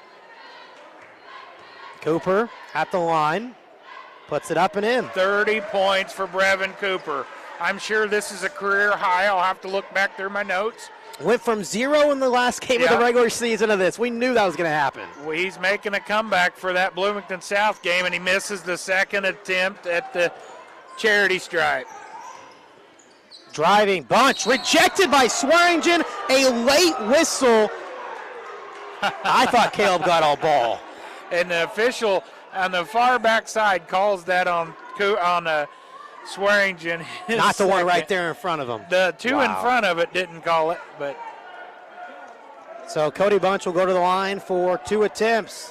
Cooper at the line, puts it up and in. thirty points for Brevin Cooper. I'm sure this is a career high. I'll have to look back through my notes. Went from zero in the last game yeah. of the regular season to this. We knew that was going to happen. Well, he's making a comeback for that Bloomington South game, and he misses the second attempt at the charity stripe. Driving Bunch, rejected by Swearingen. A late whistle. I thought Caleb got all ball. And the official on the far back side calls that on on uh, Swearingen. Not the one right there in front of him. The two wow. in front of it didn't call it, but. So Cody Bunch will go to the line for two attempts.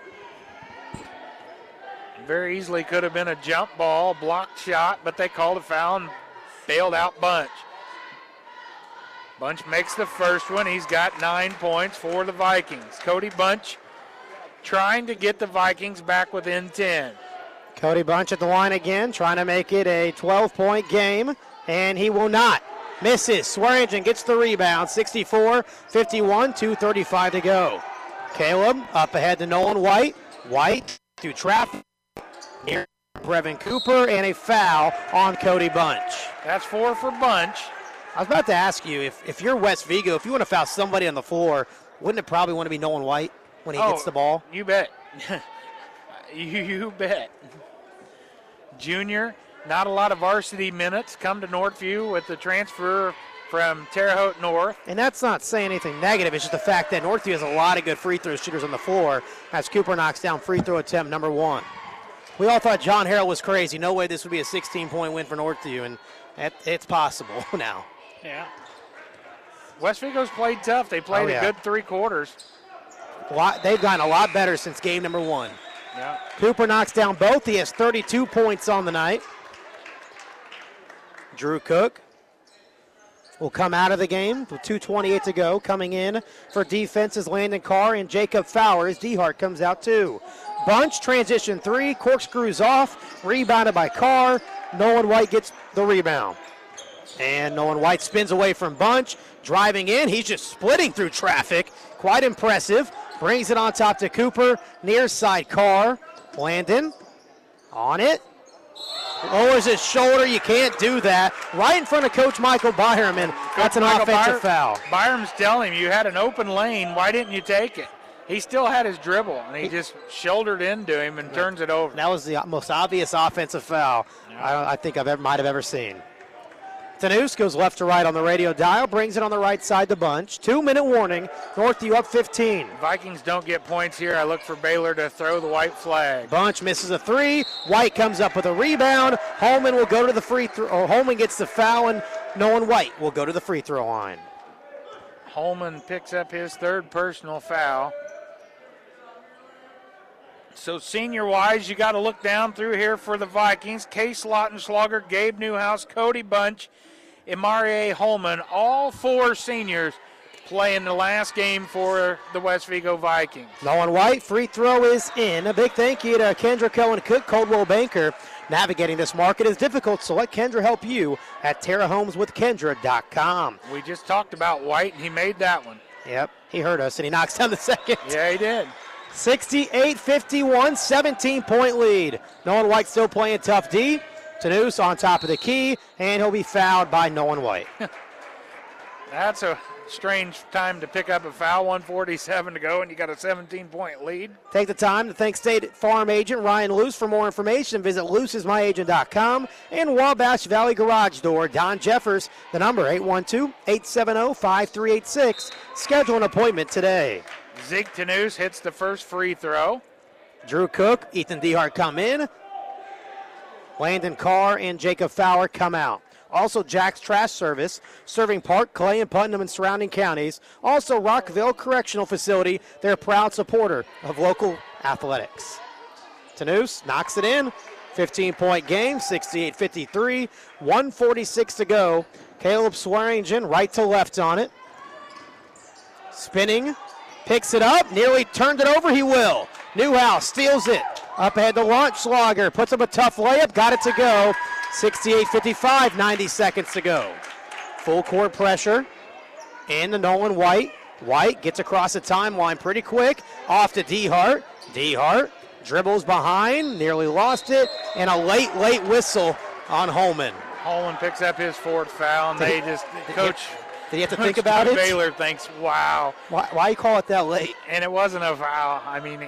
Very easily could have been a jump ball, blocked shot, but they called a foul and bailed out Bunch. Bunch makes the first one. He's got nine points for the Vikings. Cody Bunch trying to get the Vikings back within ten. Cody Bunch at the line again, trying to make it a twelve-point game, and he will not. Misses. Swearingen gets the rebound. sixty-four fifty-one, two thirty-five to go. Caleb up ahead to Nolan White. White through traffic. Near Brevin Cooper, and a foul on Cody Bunch. That's four for Bunch. I was about to ask you, if, if you're West Vigo, if you want to foul somebody on the floor, wouldn't it probably want to be Nolan White when he oh, gets the ball? You bet. you, you bet. Junior, not a lot of varsity minutes, come to Northview with the transfer from Terre Haute North. And that's not saying anything negative. It's just the fact that Northview has a lot of good free throw shooters on the floor as Cooper knocks down free throw attempt number one. We all thought John Harrell was crazy. No way this would be a sixteen-point win for Northview, and it, it's possible now. Yeah. West Vigo's played tough. They played oh, yeah. a good three quarters. A lot, they've gotten a lot better since game number one. Yeah. Cooper knocks down both. He has thirty-two points on the night. Drew Cook will come out of the game with two twenty-eight to go. Coming in for defense is Landon Carr and Jacob Fowers. DeHart comes out too. Bunch, transition three, corkscrews off, rebounded by Carr. Nolan White gets the rebound. And Nolan White spins away from Bunch, driving in. He's just splitting through traffic. Quite impressive. Brings it on top to Cooper. Near side Carr. Landon on it. Lowers his shoulder. You can't do that. Right in front of Coach Michael Byram, and that's an Michael offensive Byram, foul. Byram's telling him, you had an open lane. Why didn't you take it? He still had his dribble, and he just shouldered into him and turns it over. That was the most obvious offensive foul I, I think I've ever might have ever seen. Tanous goes left to right on the radio dial, brings it on the right side to Bunch. Two-minute warning, Northview up fifteen. Vikings don't get points here. I look for Baylor to throw the white flag. Bunch misses a three. White comes up with a rebound. Holman will go to the free throw, or Holman gets the foul, and Nolan White will go to the free throw line. Holman picks up his third personal foul. So senior-wise, you got to look down through here for the Vikings. Case Lautenschlager, Gabe Newhouse, Cody Bunch, Imarie Holman, all four seniors play in the last game for the West Vigo Vikings. Nolan White, free throw is in. A big thank you to Kendra Cohen Cook, Coldwell Banker. Navigating this market is difficult, so let Kendra help you at terra homes with kendra dot com. We just talked about White, and he made that one. Yep, he heard us, and he knocks down the second. Yeah, he did. sixty-eight fifty-one, seventeen-point lead. Nolan White still playing tough D. Tanous on top of the key, and he'll be fouled by Nolan White. That's a strange time to pick up a foul. one forty-seven to go, and you got a seventeen-point lead. Take the time to thank State Farm agent Ryan Luce. For more information, visit luce is my agent dot com and Wabash Valley Garage Door. Don Jeffers, the number eight one two, eight seven zero, five three eight six. Schedule an appointment today. Zeke Tanous hits the first free throw. Drew Cook, Ethan DeHart come in. Landon Carr and Jacob Fowler come out. Also, Jack's Trash Service, serving Park, Clay, and Putnam and surrounding counties. Also, Rockville Correctional Facility, they're a proud supporter of local athletics. Tanous knocks it in. fifteen-point game, sixty-eight fifty-three, one forty-six to go. Caleb Swearingen right to left on it. Spinning, picks it up, nearly turned it over, he will. Newhouse steals it. Up ahead to Lautenschlager, puts up a tough layup, got it to go. sixty-eight fifty-five, ninety seconds to go. Full court pressure in the Nolan White. White gets across the timeline pretty quick. Off to DeHart. DeHart dribbles behind, nearly lost it, and a late, late whistle on Holman. Holman picks up his fourth foul, and they just, coach... Did you have to think about it? Baylor thinks, wow. Why, why you call it that late? And it wasn't a foul. I mean...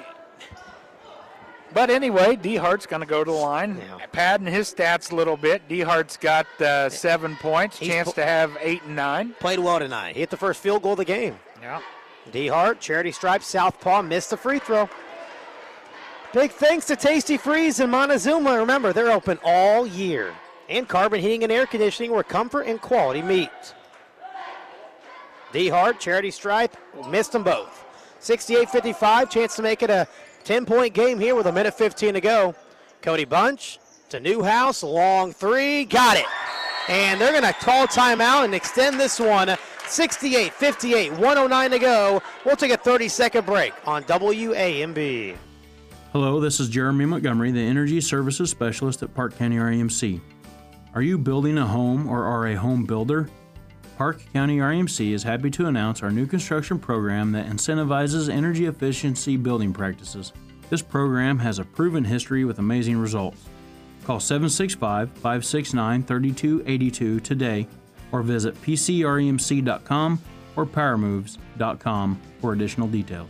But anyway, DeHart's going to go to the line, yeah. Padding his stats a little bit. DeHart's got uh, seven points, He's chance pl- to have eight and nine. Played well tonight. He hit the first field goal of the game. Yeah. DeHart, charity stripe, southpaw, missed the free throw. Big thanks to Tasty Freeze in Montezuma. Remember, they're open all year. And Carbon Heating and Air Conditioning, where comfort and quality meet. DeHart, charity stripe, missed them both. sixty-eight fifty-five, chance to make it a ten-point game here with a minute fifteen to go. Cody Bunch to Newhouse, long three, got it. And they're going to call timeout and extend this one. sixty-eight fifty-eight, one oh nine to go. We'll take a thirty-second break on W A M B. Hello, this is Jeremy Montgomery, the Energy Services Specialist at Park County R E M C. Are you building a home or are a home builder? Park County R E M C is happy to announce our new construction program that incentivizes energy efficiency building practices. This program has a proven history with amazing results. Call seven six five, five six nine, three two eight two today or visit p c r e m c dot com or power moves dot com for additional details.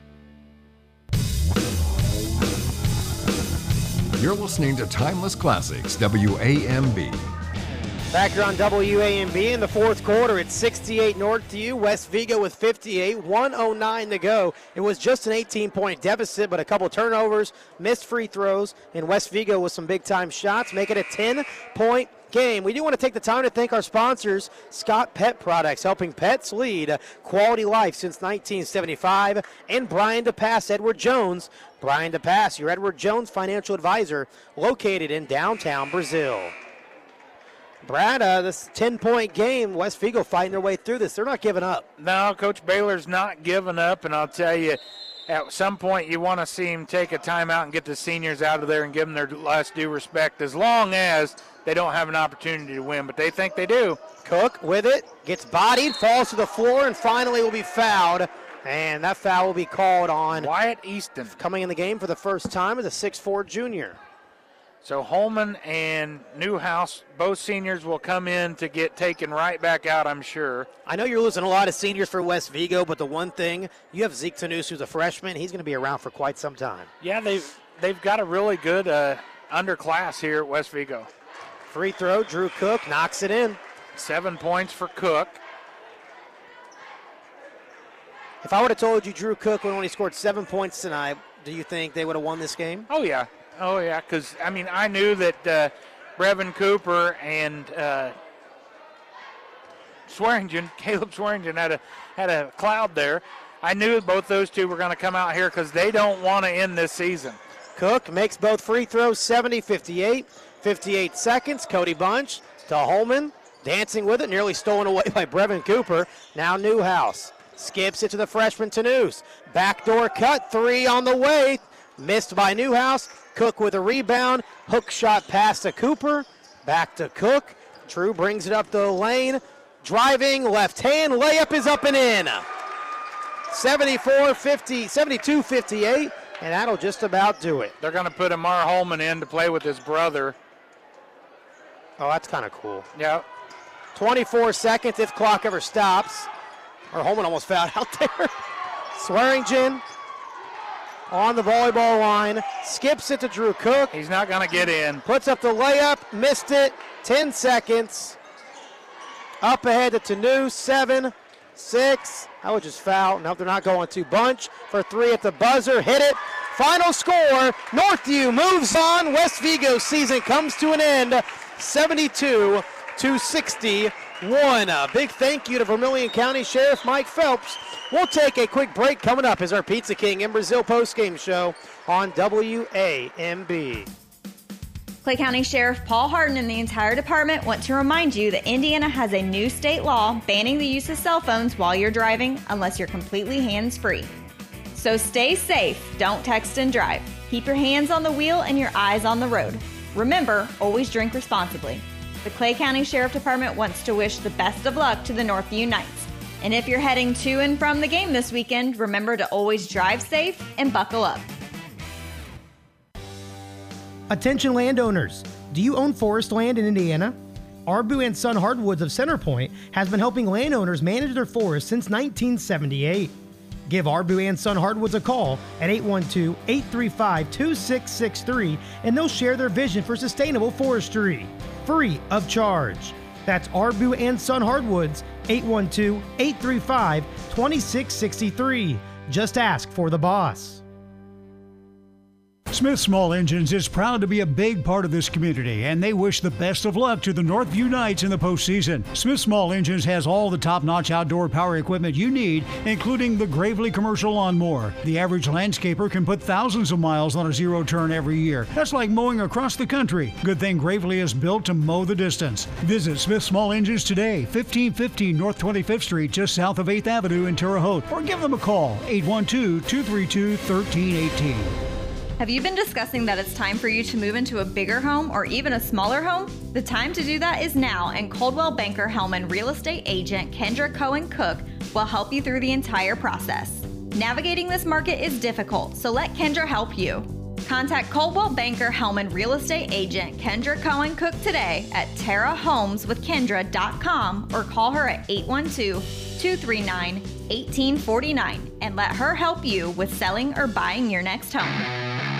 You're listening to Timeless Classics, W A M B. Back here on W A M B in the fourth quarter, it's sixty-eight Northview, West Vigo with fifty-eight, one oh nine to go. It was just an eighteen-point deficit, but a couple turnovers, missed free throws, and West Vigo with some big-time shots, make it a ten-point game. We do want to take the time to thank our sponsors, Scott Pet Products, helping pets lead quality life since nineteen seventy-five, and Brian DePass, Edward Jones. Brian DePass, your Edward Jones financial advisor, located in downtown Brazil. Brad, uh, this ten-point game, West Vigo fighting their way through this. They're not giving up. No, Coach Baylor's not giving up, and I'll tell you, at some point you want to see him take a timeout and get the seniors out of there and give them their last due respect, as long as they don't have an opportunity to win, but they think they do. Cook with it, gets bodied, falls to the floor, and finally will be fouled. And that foul will be called on Wyatt Easton. Coming in the game for the first time as a six foot four junior. So Holman and Newhouse, both seniors, will come in to get taken right back out, I'm sure. I know you're losing a lot of seniors for West Vigo, but the one thing, you have Zeke Tanous, who's a freshman. He's going to be around for quite some time. Yeah, they've, they've got a really good uh, underclass here at West Vigo. Free throw, Drew Cook knocks it in. Seven points for Cook. If I would have told you Drew Cook would only scored seven points tonight, do you think they would have won this game? Oh, yeah. Oh, yeah, because, I mean, I knew that uh, Brevin Cooper and uh, Swearingen, Caleb Swearingen had a, had a cloud there. I knew both those two were going to come out here because they don't want to end this season. Cook makes both free throws, seventy fifty-eight. fifty-eight seconds, Cody Bunch to Holman, dancing with it, nearly stolen away by Brevin Cooper. Now Newhouse skips it to the freshman Tanous. Backdoor cut, three on the way, missed by Newhouse. Cook with a rebound, hook shot pass to Cooper, back to Cook. Drew brings it up the lane, driving, left hand, layup is up and in. seventy-four fifty, seventy-two fifty-eight, and that'll just about do it. They're going to put Amar Holman in to play with his brother. Oh, that's kind of cool. Yeah. twenty-four seconds if clock ever stops. Or Holman almost fouled out there. Swearingen on the volleyball line, skips it to Drew Cook. He's not going to get in. Puts up the layup, missed it, ten seconds. Up ahead to Tanous, seven, six. I would just foul. Nope, they're not going to. Bunch for three at the buzzer, hit it. Final score, Northview moves on. West Vigo season comes to an end, seventy-two to sixty-one. A big thank you to Vermilion County Sheriff Mike Phelps. We'll take a quick break. Coming up is our Pizza King in Brazil postgame show on W A M B. Clay County Sheriff Paul Harden and the entire department want to remind you that Indiana has a new state law banning the use of cell phones while you're driving unless you're completely hands-free. So stay safe, don't text and drive. Keep your hands on the wheel and your eyes on the road. Remember, always drink responsibly. The Clay County Sheriff Department wants to wish the best of luck to the Northview Knights. And if you're heading to and from the game this weekend, remember to always drive safe and buckle up. Attention landowners, do you own forest land in Indiana? Arbu and Son Hardwoods of Centerpoint has been helping landowners manage their forests since nineteen seventy-eight. Give Arbu and Son Hardwoods a call at eight one two, eight three five, two six six three and they'll share their vision for sustainable forestry, free of charge. That's Arbu and Son Hardwoods, eight one two, eight three five, two six six three. Just ask for the boss. Smith Small Engines is proud to be a big part of this community, and they wish the best of luck to the Northview Knights in the postseason. Smith Small Engines has all the top-notch outdoor power equipment you need, including the Gravely Commercial Lawnmower. The average landscaper can put thousands of miles on a zero-turn every year. That's like mowing across the country. Good thing Gravely is built to mow the distance. Visit Smith Small Engines today, fifteen fifteen North twenty-fifth Street, just south of eighth Avenue in Terre Haute, or give them a call, eight one two, two three two, one three one eight. Have you been discussing that it's time for you to move into a bigger home or even a smaller home? The time to do that is now, and Coldwell Banker Hellman real estate agent Kendra Cohen Cook will help you through the entire process. Navigating this market is difficult, so let Kendra help you. Contact Coldwell Banker Hellman Real Estate Agent Kendra Cohen Cook today at terra homes with kendra dot com or call her at eight one two, two three nine, one eight four nine and let her help you with selling or buying your next home.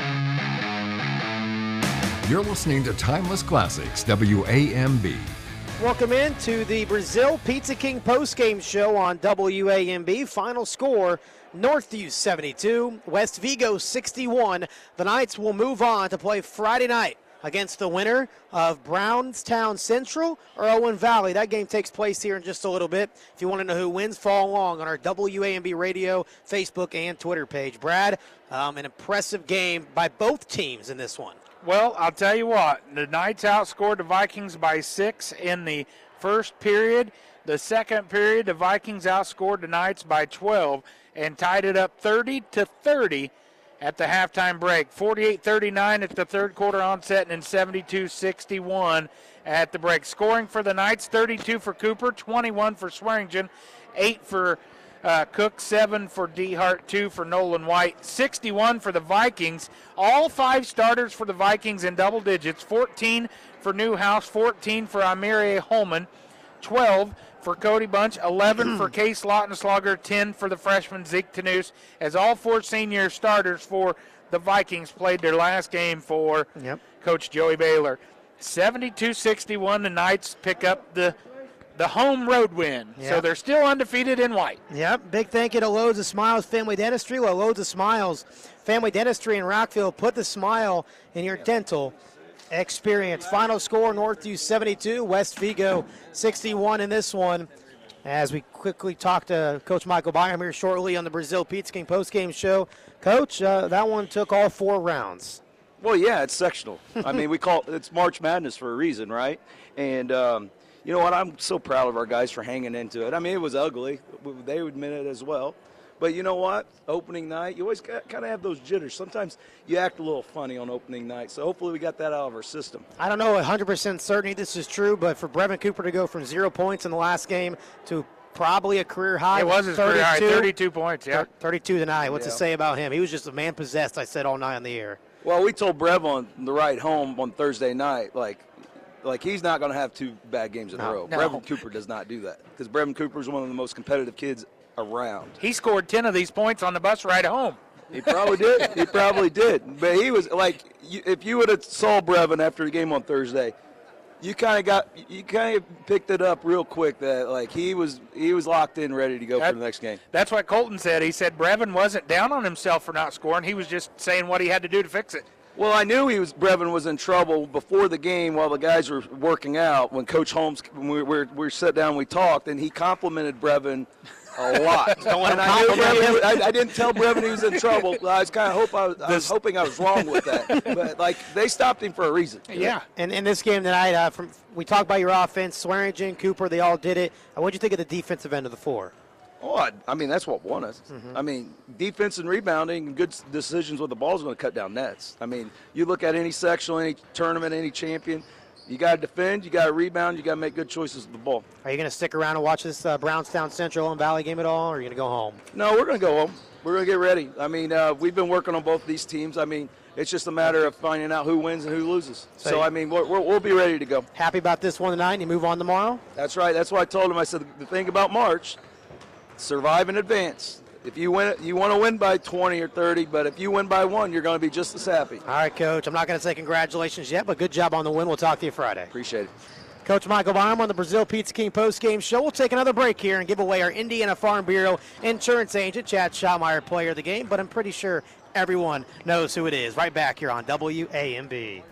You're listening to Timeless Classics, W A M B. Welcome in to the Brazil Pizza King postgame show on W A M B. Final score, Northview seventy-two, West Vigo sixty-one. The Knights will move on to play Friday night against the winner of Brownstown Central or Owen Valley. That game takes place here in just a little bit. If you want to know who wins, follow along on our W A M B radio, Facebook, and Twitter page. Brad, um, an impressive game by both teams in this one. Well, I'll tell you what, the Knights outscored the Vikings by six in the first period. The second period, the Vikings outscored the Knights by twelve and tied it up thirty to thirty at the halftime break. forty-eight thirty-nine at the third quarter onset and seventy-two sixty-one at the break. Scoring for the Knights, thirty-two for Cooper, twenty-one for Swearingen, eight for Uh, Cook, seven for DeHart, two for Nolan White, sixty-one for the Vikings. All five starters for the Vikings in double digits, fourteen for Newhouse, fourteen for Amiri Holman, twelve for Cody Bunch, eleven for Case Lautenschlager, ten for the freshman Zeke Tanous, as all four senior starters for the Vikings played their last game for yep. Coach Joey Baylor. seventy-two sixty-one, the Knights pick up the The home road win. Yep. So they're still undefeated in white. Yep. Big thank you to Loads of Smiles Family Dentistry. Well, Loads of Smiles Family Dentistry in Rockville. Put the smile in your dental experience. Final score, Northview seventy-two, West Vigo sixty-one in this one. As we quickly talk to Coach Michael Byram here shortly on the Brazil Pizza King postgame show. Coach, uh, that one took all four rounds. Well, yeah, it's sectional. I mean, we call it, it's March Madness for a reason, right? And, um, you know what, I'm so proud of our guys for hanging into it. I mean, it was ugly. They would admit it as well. But you know what? Opening night, you always kind of have those jitters. Sometimes you act a little funny on opening night. So hopefully we got that out of our system. I don't know one hundred percent certainty this is true, but for Brevin Cooper to go from zero points in the last game to probably a career high. It was his career high, thirty-two points, yeah. thirty-two tonight. What's Yeah. to say about him? He was just a man possessed, I said, all night on the air. Well, we told Brev on the ride home on Thursday night, like, like he's not going to have two bad games in No, a row. no. Brevin Cooper does not do that because Brevin Cooper is one of the most competitive kids around. He scored ten of these points on the bus ride home. He probably did. He probably did. But he was like, you, if you would have saw Brevin after the game on Thursday, you kind of got, you kind of picked it up real quick that like he was, he was locked in, ready to go That- for the next game. That's what Colton said. He said Brevin wasn't down on himself for not scoring. He was just saying what he had to do to fix it. Well, I knew he was Brevin was in trouble before the game while the guys were working out. When Coach Holmes, when we were we sat down, we talked, and he complimented Brevin a lot. Don't let and him I, knew compliment Brevin, him. I, I didn't tell Brevin he was in trouble. I was kind of hope I was, I was hoping I was wrong with that. But like they stopped him for a reason. Yeah. And in this game tonight, uh, from we talked about your offense, Swearingen, Cooper, they all did it. Uh, what did you think of the defensive end of the floor? Oh, I, I mean, that's what won us. Mhm. I mean, defense and rebounding and good s- decisions with the ball is going to cut down nets. I mean, you look at any sectional, any tournament, any champion, you got to defend, you got to rebound, you got to make good choices with the ball. Are you going to stick around and watch this uh, Brownstown Central and Valley game at all, or are you going to go home? No, we're going to go home. We're going to get ready. I mean, uh, we've been working on both these teams. I mean, it's just a matter of finding out who wins and who loses. So So, you- I mean, we're, we're, we'll be ready to go. Happy about this one tonight, and you move on tomorrow? That's right. That's what I told him. I said, the thing about March, survive in advance. If you win it, you want to win by twenty or thirty, but if you win by one, you're going to be just as happy. All right, Coach. I'm not going to say congratulations yet, but good job on the win. We'll talk to you Friday. Appreciate it. Coach Michael Byram on the Brazil Pizza King postgame show. We'll take another break here and give away our Indiana Farm Bureau insurance agent, Chad Schottmeyer, player of the game, but I'm pretty sure everyone knows who it is. Right back here on W A M B.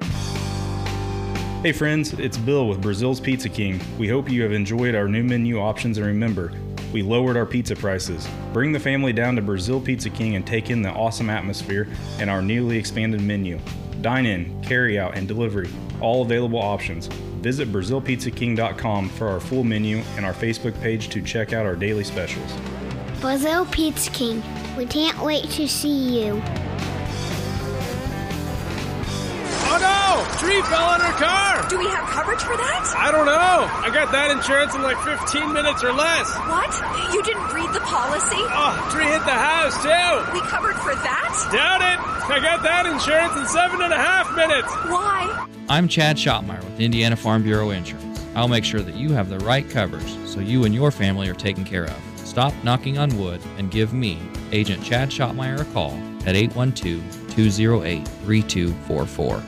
Hey friends, it's Bill with Brazil's Pizza King. We hope you have enjoyed our new menu options and remember, we lowered our pizza prices. Bring the family down to Brazil Pizza King and take in the awesome atmosphere and our newly expanded menu. Dine in, carry out, and delivery, all available options. Visit Brazil Pizza King dot com for our full menu and our Facebook page to check out our daily specials. Brazil Pizza King. We can't wait to see you. Oh no! Oh, tree fell on her car. Do we have coverage for that? I don't know. I got that insurance in like fifteen minutes or less. What? You didn't read the policy? Oh, tree hit the house too. We covered for that? Doubt it. I got that insurance in seven and a half minutes. Why? I'm Chad Schottmeyer with Indiana Farm Bureau Insurance. I'll make sure that you have the right coverage so you and your family are taken care of. Stop knocking on wood and give me, Agent Chad Schottmeyer, a call at eight one two, two oh eight, three two four four.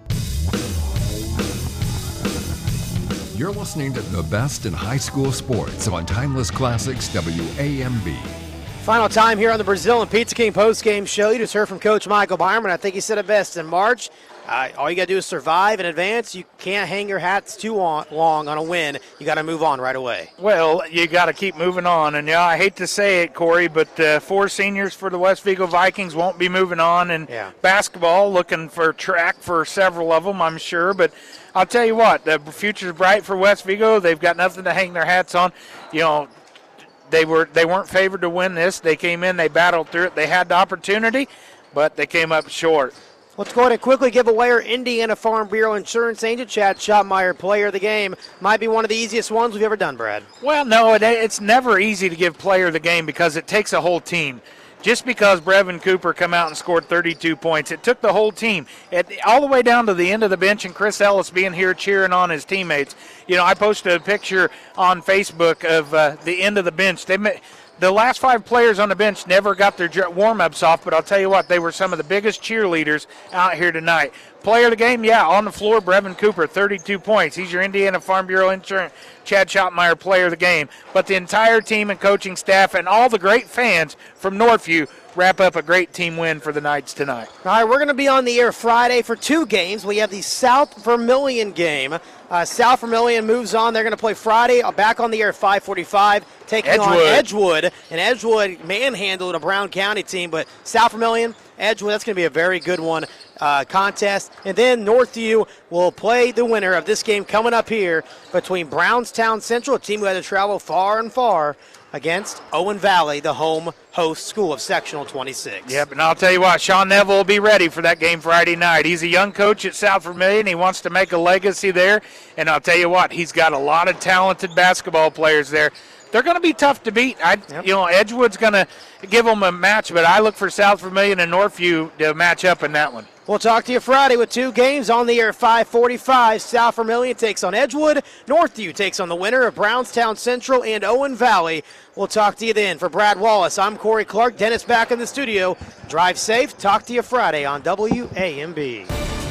You're listening to the best in high school sports on Timeless Classics W A M B. Final time here on the Brazil and Pizza King post-game show. You just heard from Coach Michael Byerman. I think he said it best. In March, uh, all you got to do is survive and advance. You can't hang your hats too long on a win. You got to move on right away. Well, you got to keep moving on. And, yeah, I hate to say it, Corey, but uh, four seniors for the West Vigo Vikings won't be moving on. And yeah. Basketball, looking for track for several of them, I'm sure. But I'll tell you what, the future's bright for West Vigo. They've got nothing to hang their hats on. You know, They were they weren't favored to win this. They came in, they battled through it. They had the opportunity, but they came up short. Let's go ahead and quickly give away our Indiana Farm Bureau Insurance Agent, Chad Schottmeyer, player of the game. Might be one of the easiest ones we've ever done, Brad. Well, no, it, it's never easy to give player of the game because it takes a whole team. Just because Brevin Cooper come out and scored thirty-two points, it took the whole team, it, all the way down to the end of the bench, and Chris Ellis being here cheering on his teammates. You know, I posted a picture on Facebook of uh, the end of the bench. They The last five players on the bench never got their warm-ups off, but I'll tell you what, they were some of the biggest cheerleaders out here tonight. Player of the game, yeah, on the floor, Brevin Cooper, thirty-two points. He's your Indiana Farm Bureau Insurance, Chad Schottmeyer, player of the game. But the entire team and coaching staff and all the great fans from Northview wrap up a great team win for the Knights tonight. All right, we're going to be on the air Friday for two games. We have the South Vermilion game. Uh, South Vermilion moves on. They're going to play Friday, uh, back on the air at five forty-five, taking Edgewood. on Edgewood. And Edgewood manhandled a Brown County team, but South Vermilion, Edgewood, that's going to be a very good one. Uh, contest. And then Northview will play the winner of this game coming up here between Brownstown Central, a team who had to travel far and far, against Owen Valley, the home host school of Sectional twenty-six. Yep, and I'll tell you what, Sean Neville will be ready for that game Friday night. He's a young coach at South Vermilion. He wants to make a legacy there. And I'll tell you what, he's got a lot of talented basketball players there. They're going to be tough to beat. I, yep. You know, Edgewood's going to give them a match, but I look for South Vermilion and Northview to match up in that one. We'll talk to you Friday with two games on the air at five forty-five. South Vermilion takes on Edgewood. Northview takes on the winner of Brownstown Central and Owen Valley. We'll talk to you then. For Brad Wallace, I'm Corey Clark. Dennis back in the studio. Drive safe. Talk to you Friday on W A M B.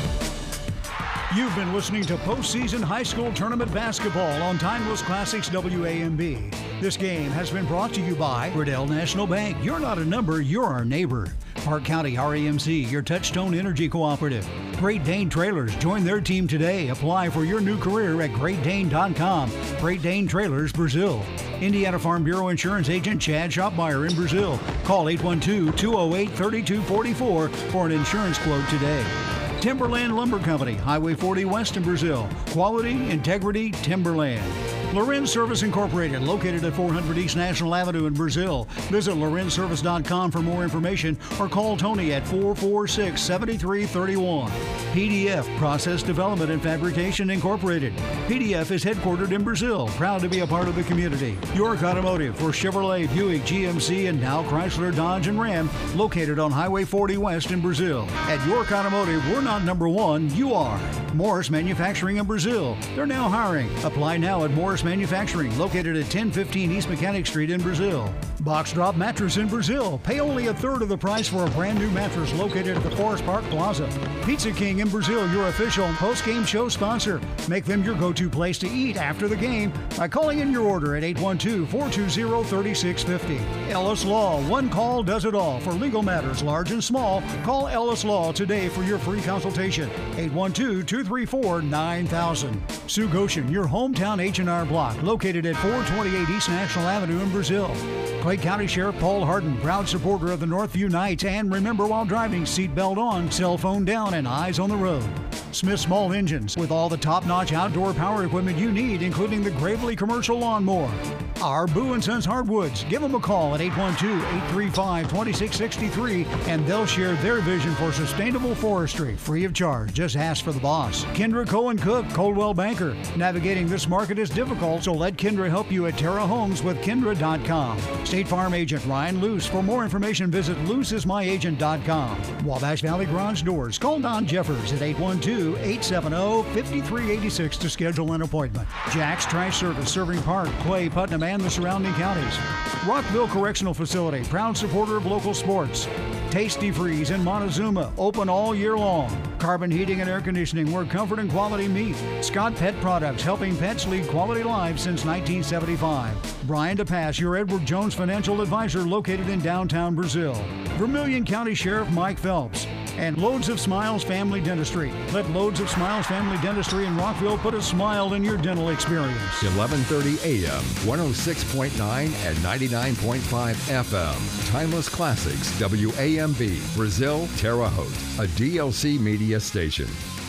You've been listening to postseason high school tournament basketball on Timeless Classics W A M B. This game has been brought to you by Riddell National Bank. You're not a number, you're our neighbor. Park County R E M C, your Touchstone Energy Cooperative. Great Dane Trailers, join their team today. Apply for your new career at great dane dot com. Great Dane Trailers, Brazil. Indiana Farm Bureau Insurance Agent Chad Schottmeyer in Brazil. Call eight one two, two oh eight, three two four four for an insurance quote today. Timberland Lumber Company, Highway forty West in Brazil. Quality, integrity, Timberland. Lorenz Service Incorporated, located at four hundred East National Avenue in Brazil. Visit lorenz service dot com for more information or call Tony at four four six, seven three three one. P D F, Process Development and Fabrication Incorporated. P D F is headquartered in Brazil, proud to be a part of the community. York Automotive for Chevrolet, Buick, G M C, and now Chrysler, Dodge, and Ram, located on Highway forty West in Brazil. At York Automotive, we're not number one, you are. Morris Manufacturing in Brazil. They're now hiring. Apply now at Morris Manufacturing, located at ten fifteen East Mechanic Street in Brazil. Box Drop Mattress in Brazil. Pay only a third of the price for a brand new mattress located at the Forest Park Plaza. Pizza King in Brazil, your official post-game show sponsor. Make them your go-to place to eat after the game by calling in your order at eight one two, four two zero, three six five zero. Ellis Law, one call does it all. For legal matters large and small, call Ellis Law today for your free consultation. eight one two, two three four, nine thousand. Sue Goshen, your hometown H and R Block, located at four twenty-eight East National Avenue in Brazil. Clay County Sheriff Paul Harden, proud supporter of the Northview Knights, and remember while driving, seatbelt on, cell phone down, and eyes on the road. Smith Small Engines, with all the top-notch outdoor power equipment you need, including the Gravely Commercial Lawnmower. Our Boo and Sons Hardwoods. Give them a call at eight one two, eight three five, two six six three and they'll share their vision for sustainable forestry free of charge. Just ask for the boss. Kendra Cohen Cook, Coldwell Banker. Navigating this market is difficult, so let Kendra help you at Terra Homes with Kendra dot com. State Farm agent Ryan Luce. For more information, visit luce is my agent dot com. Wabash Valley Garage Doors. Call Don Jeffers at eight one two, eight seven zero, five three eight six to schedule an appointment. Jack's Trash Service, serving Park, Clay, Putnam, and the surrounding counties. Rockville Correctional Facility, proud supporter of local sports. Tasty Freeze in Montezuma, open all year long. Carbon Heating and Air Conditioning, where comfort and quality meet. Scott Pet Products, helping pets lead quality lives since nineteen seventy-five. Brian DePass, your Edward Jones financial advisor, located in downtown Brazil. Vermilion County Sheriff Mike Phelps. And Loads of Smiles Family Dentistry. Let Loads of Smiles Family Dentistry in Rockville put a smile in your dental experience. eleven thirty a m, one oh six point nine and ninety-nine point five F M. Timeless Classics, W A M B, Brazil, Terre Haute, a D L C media station.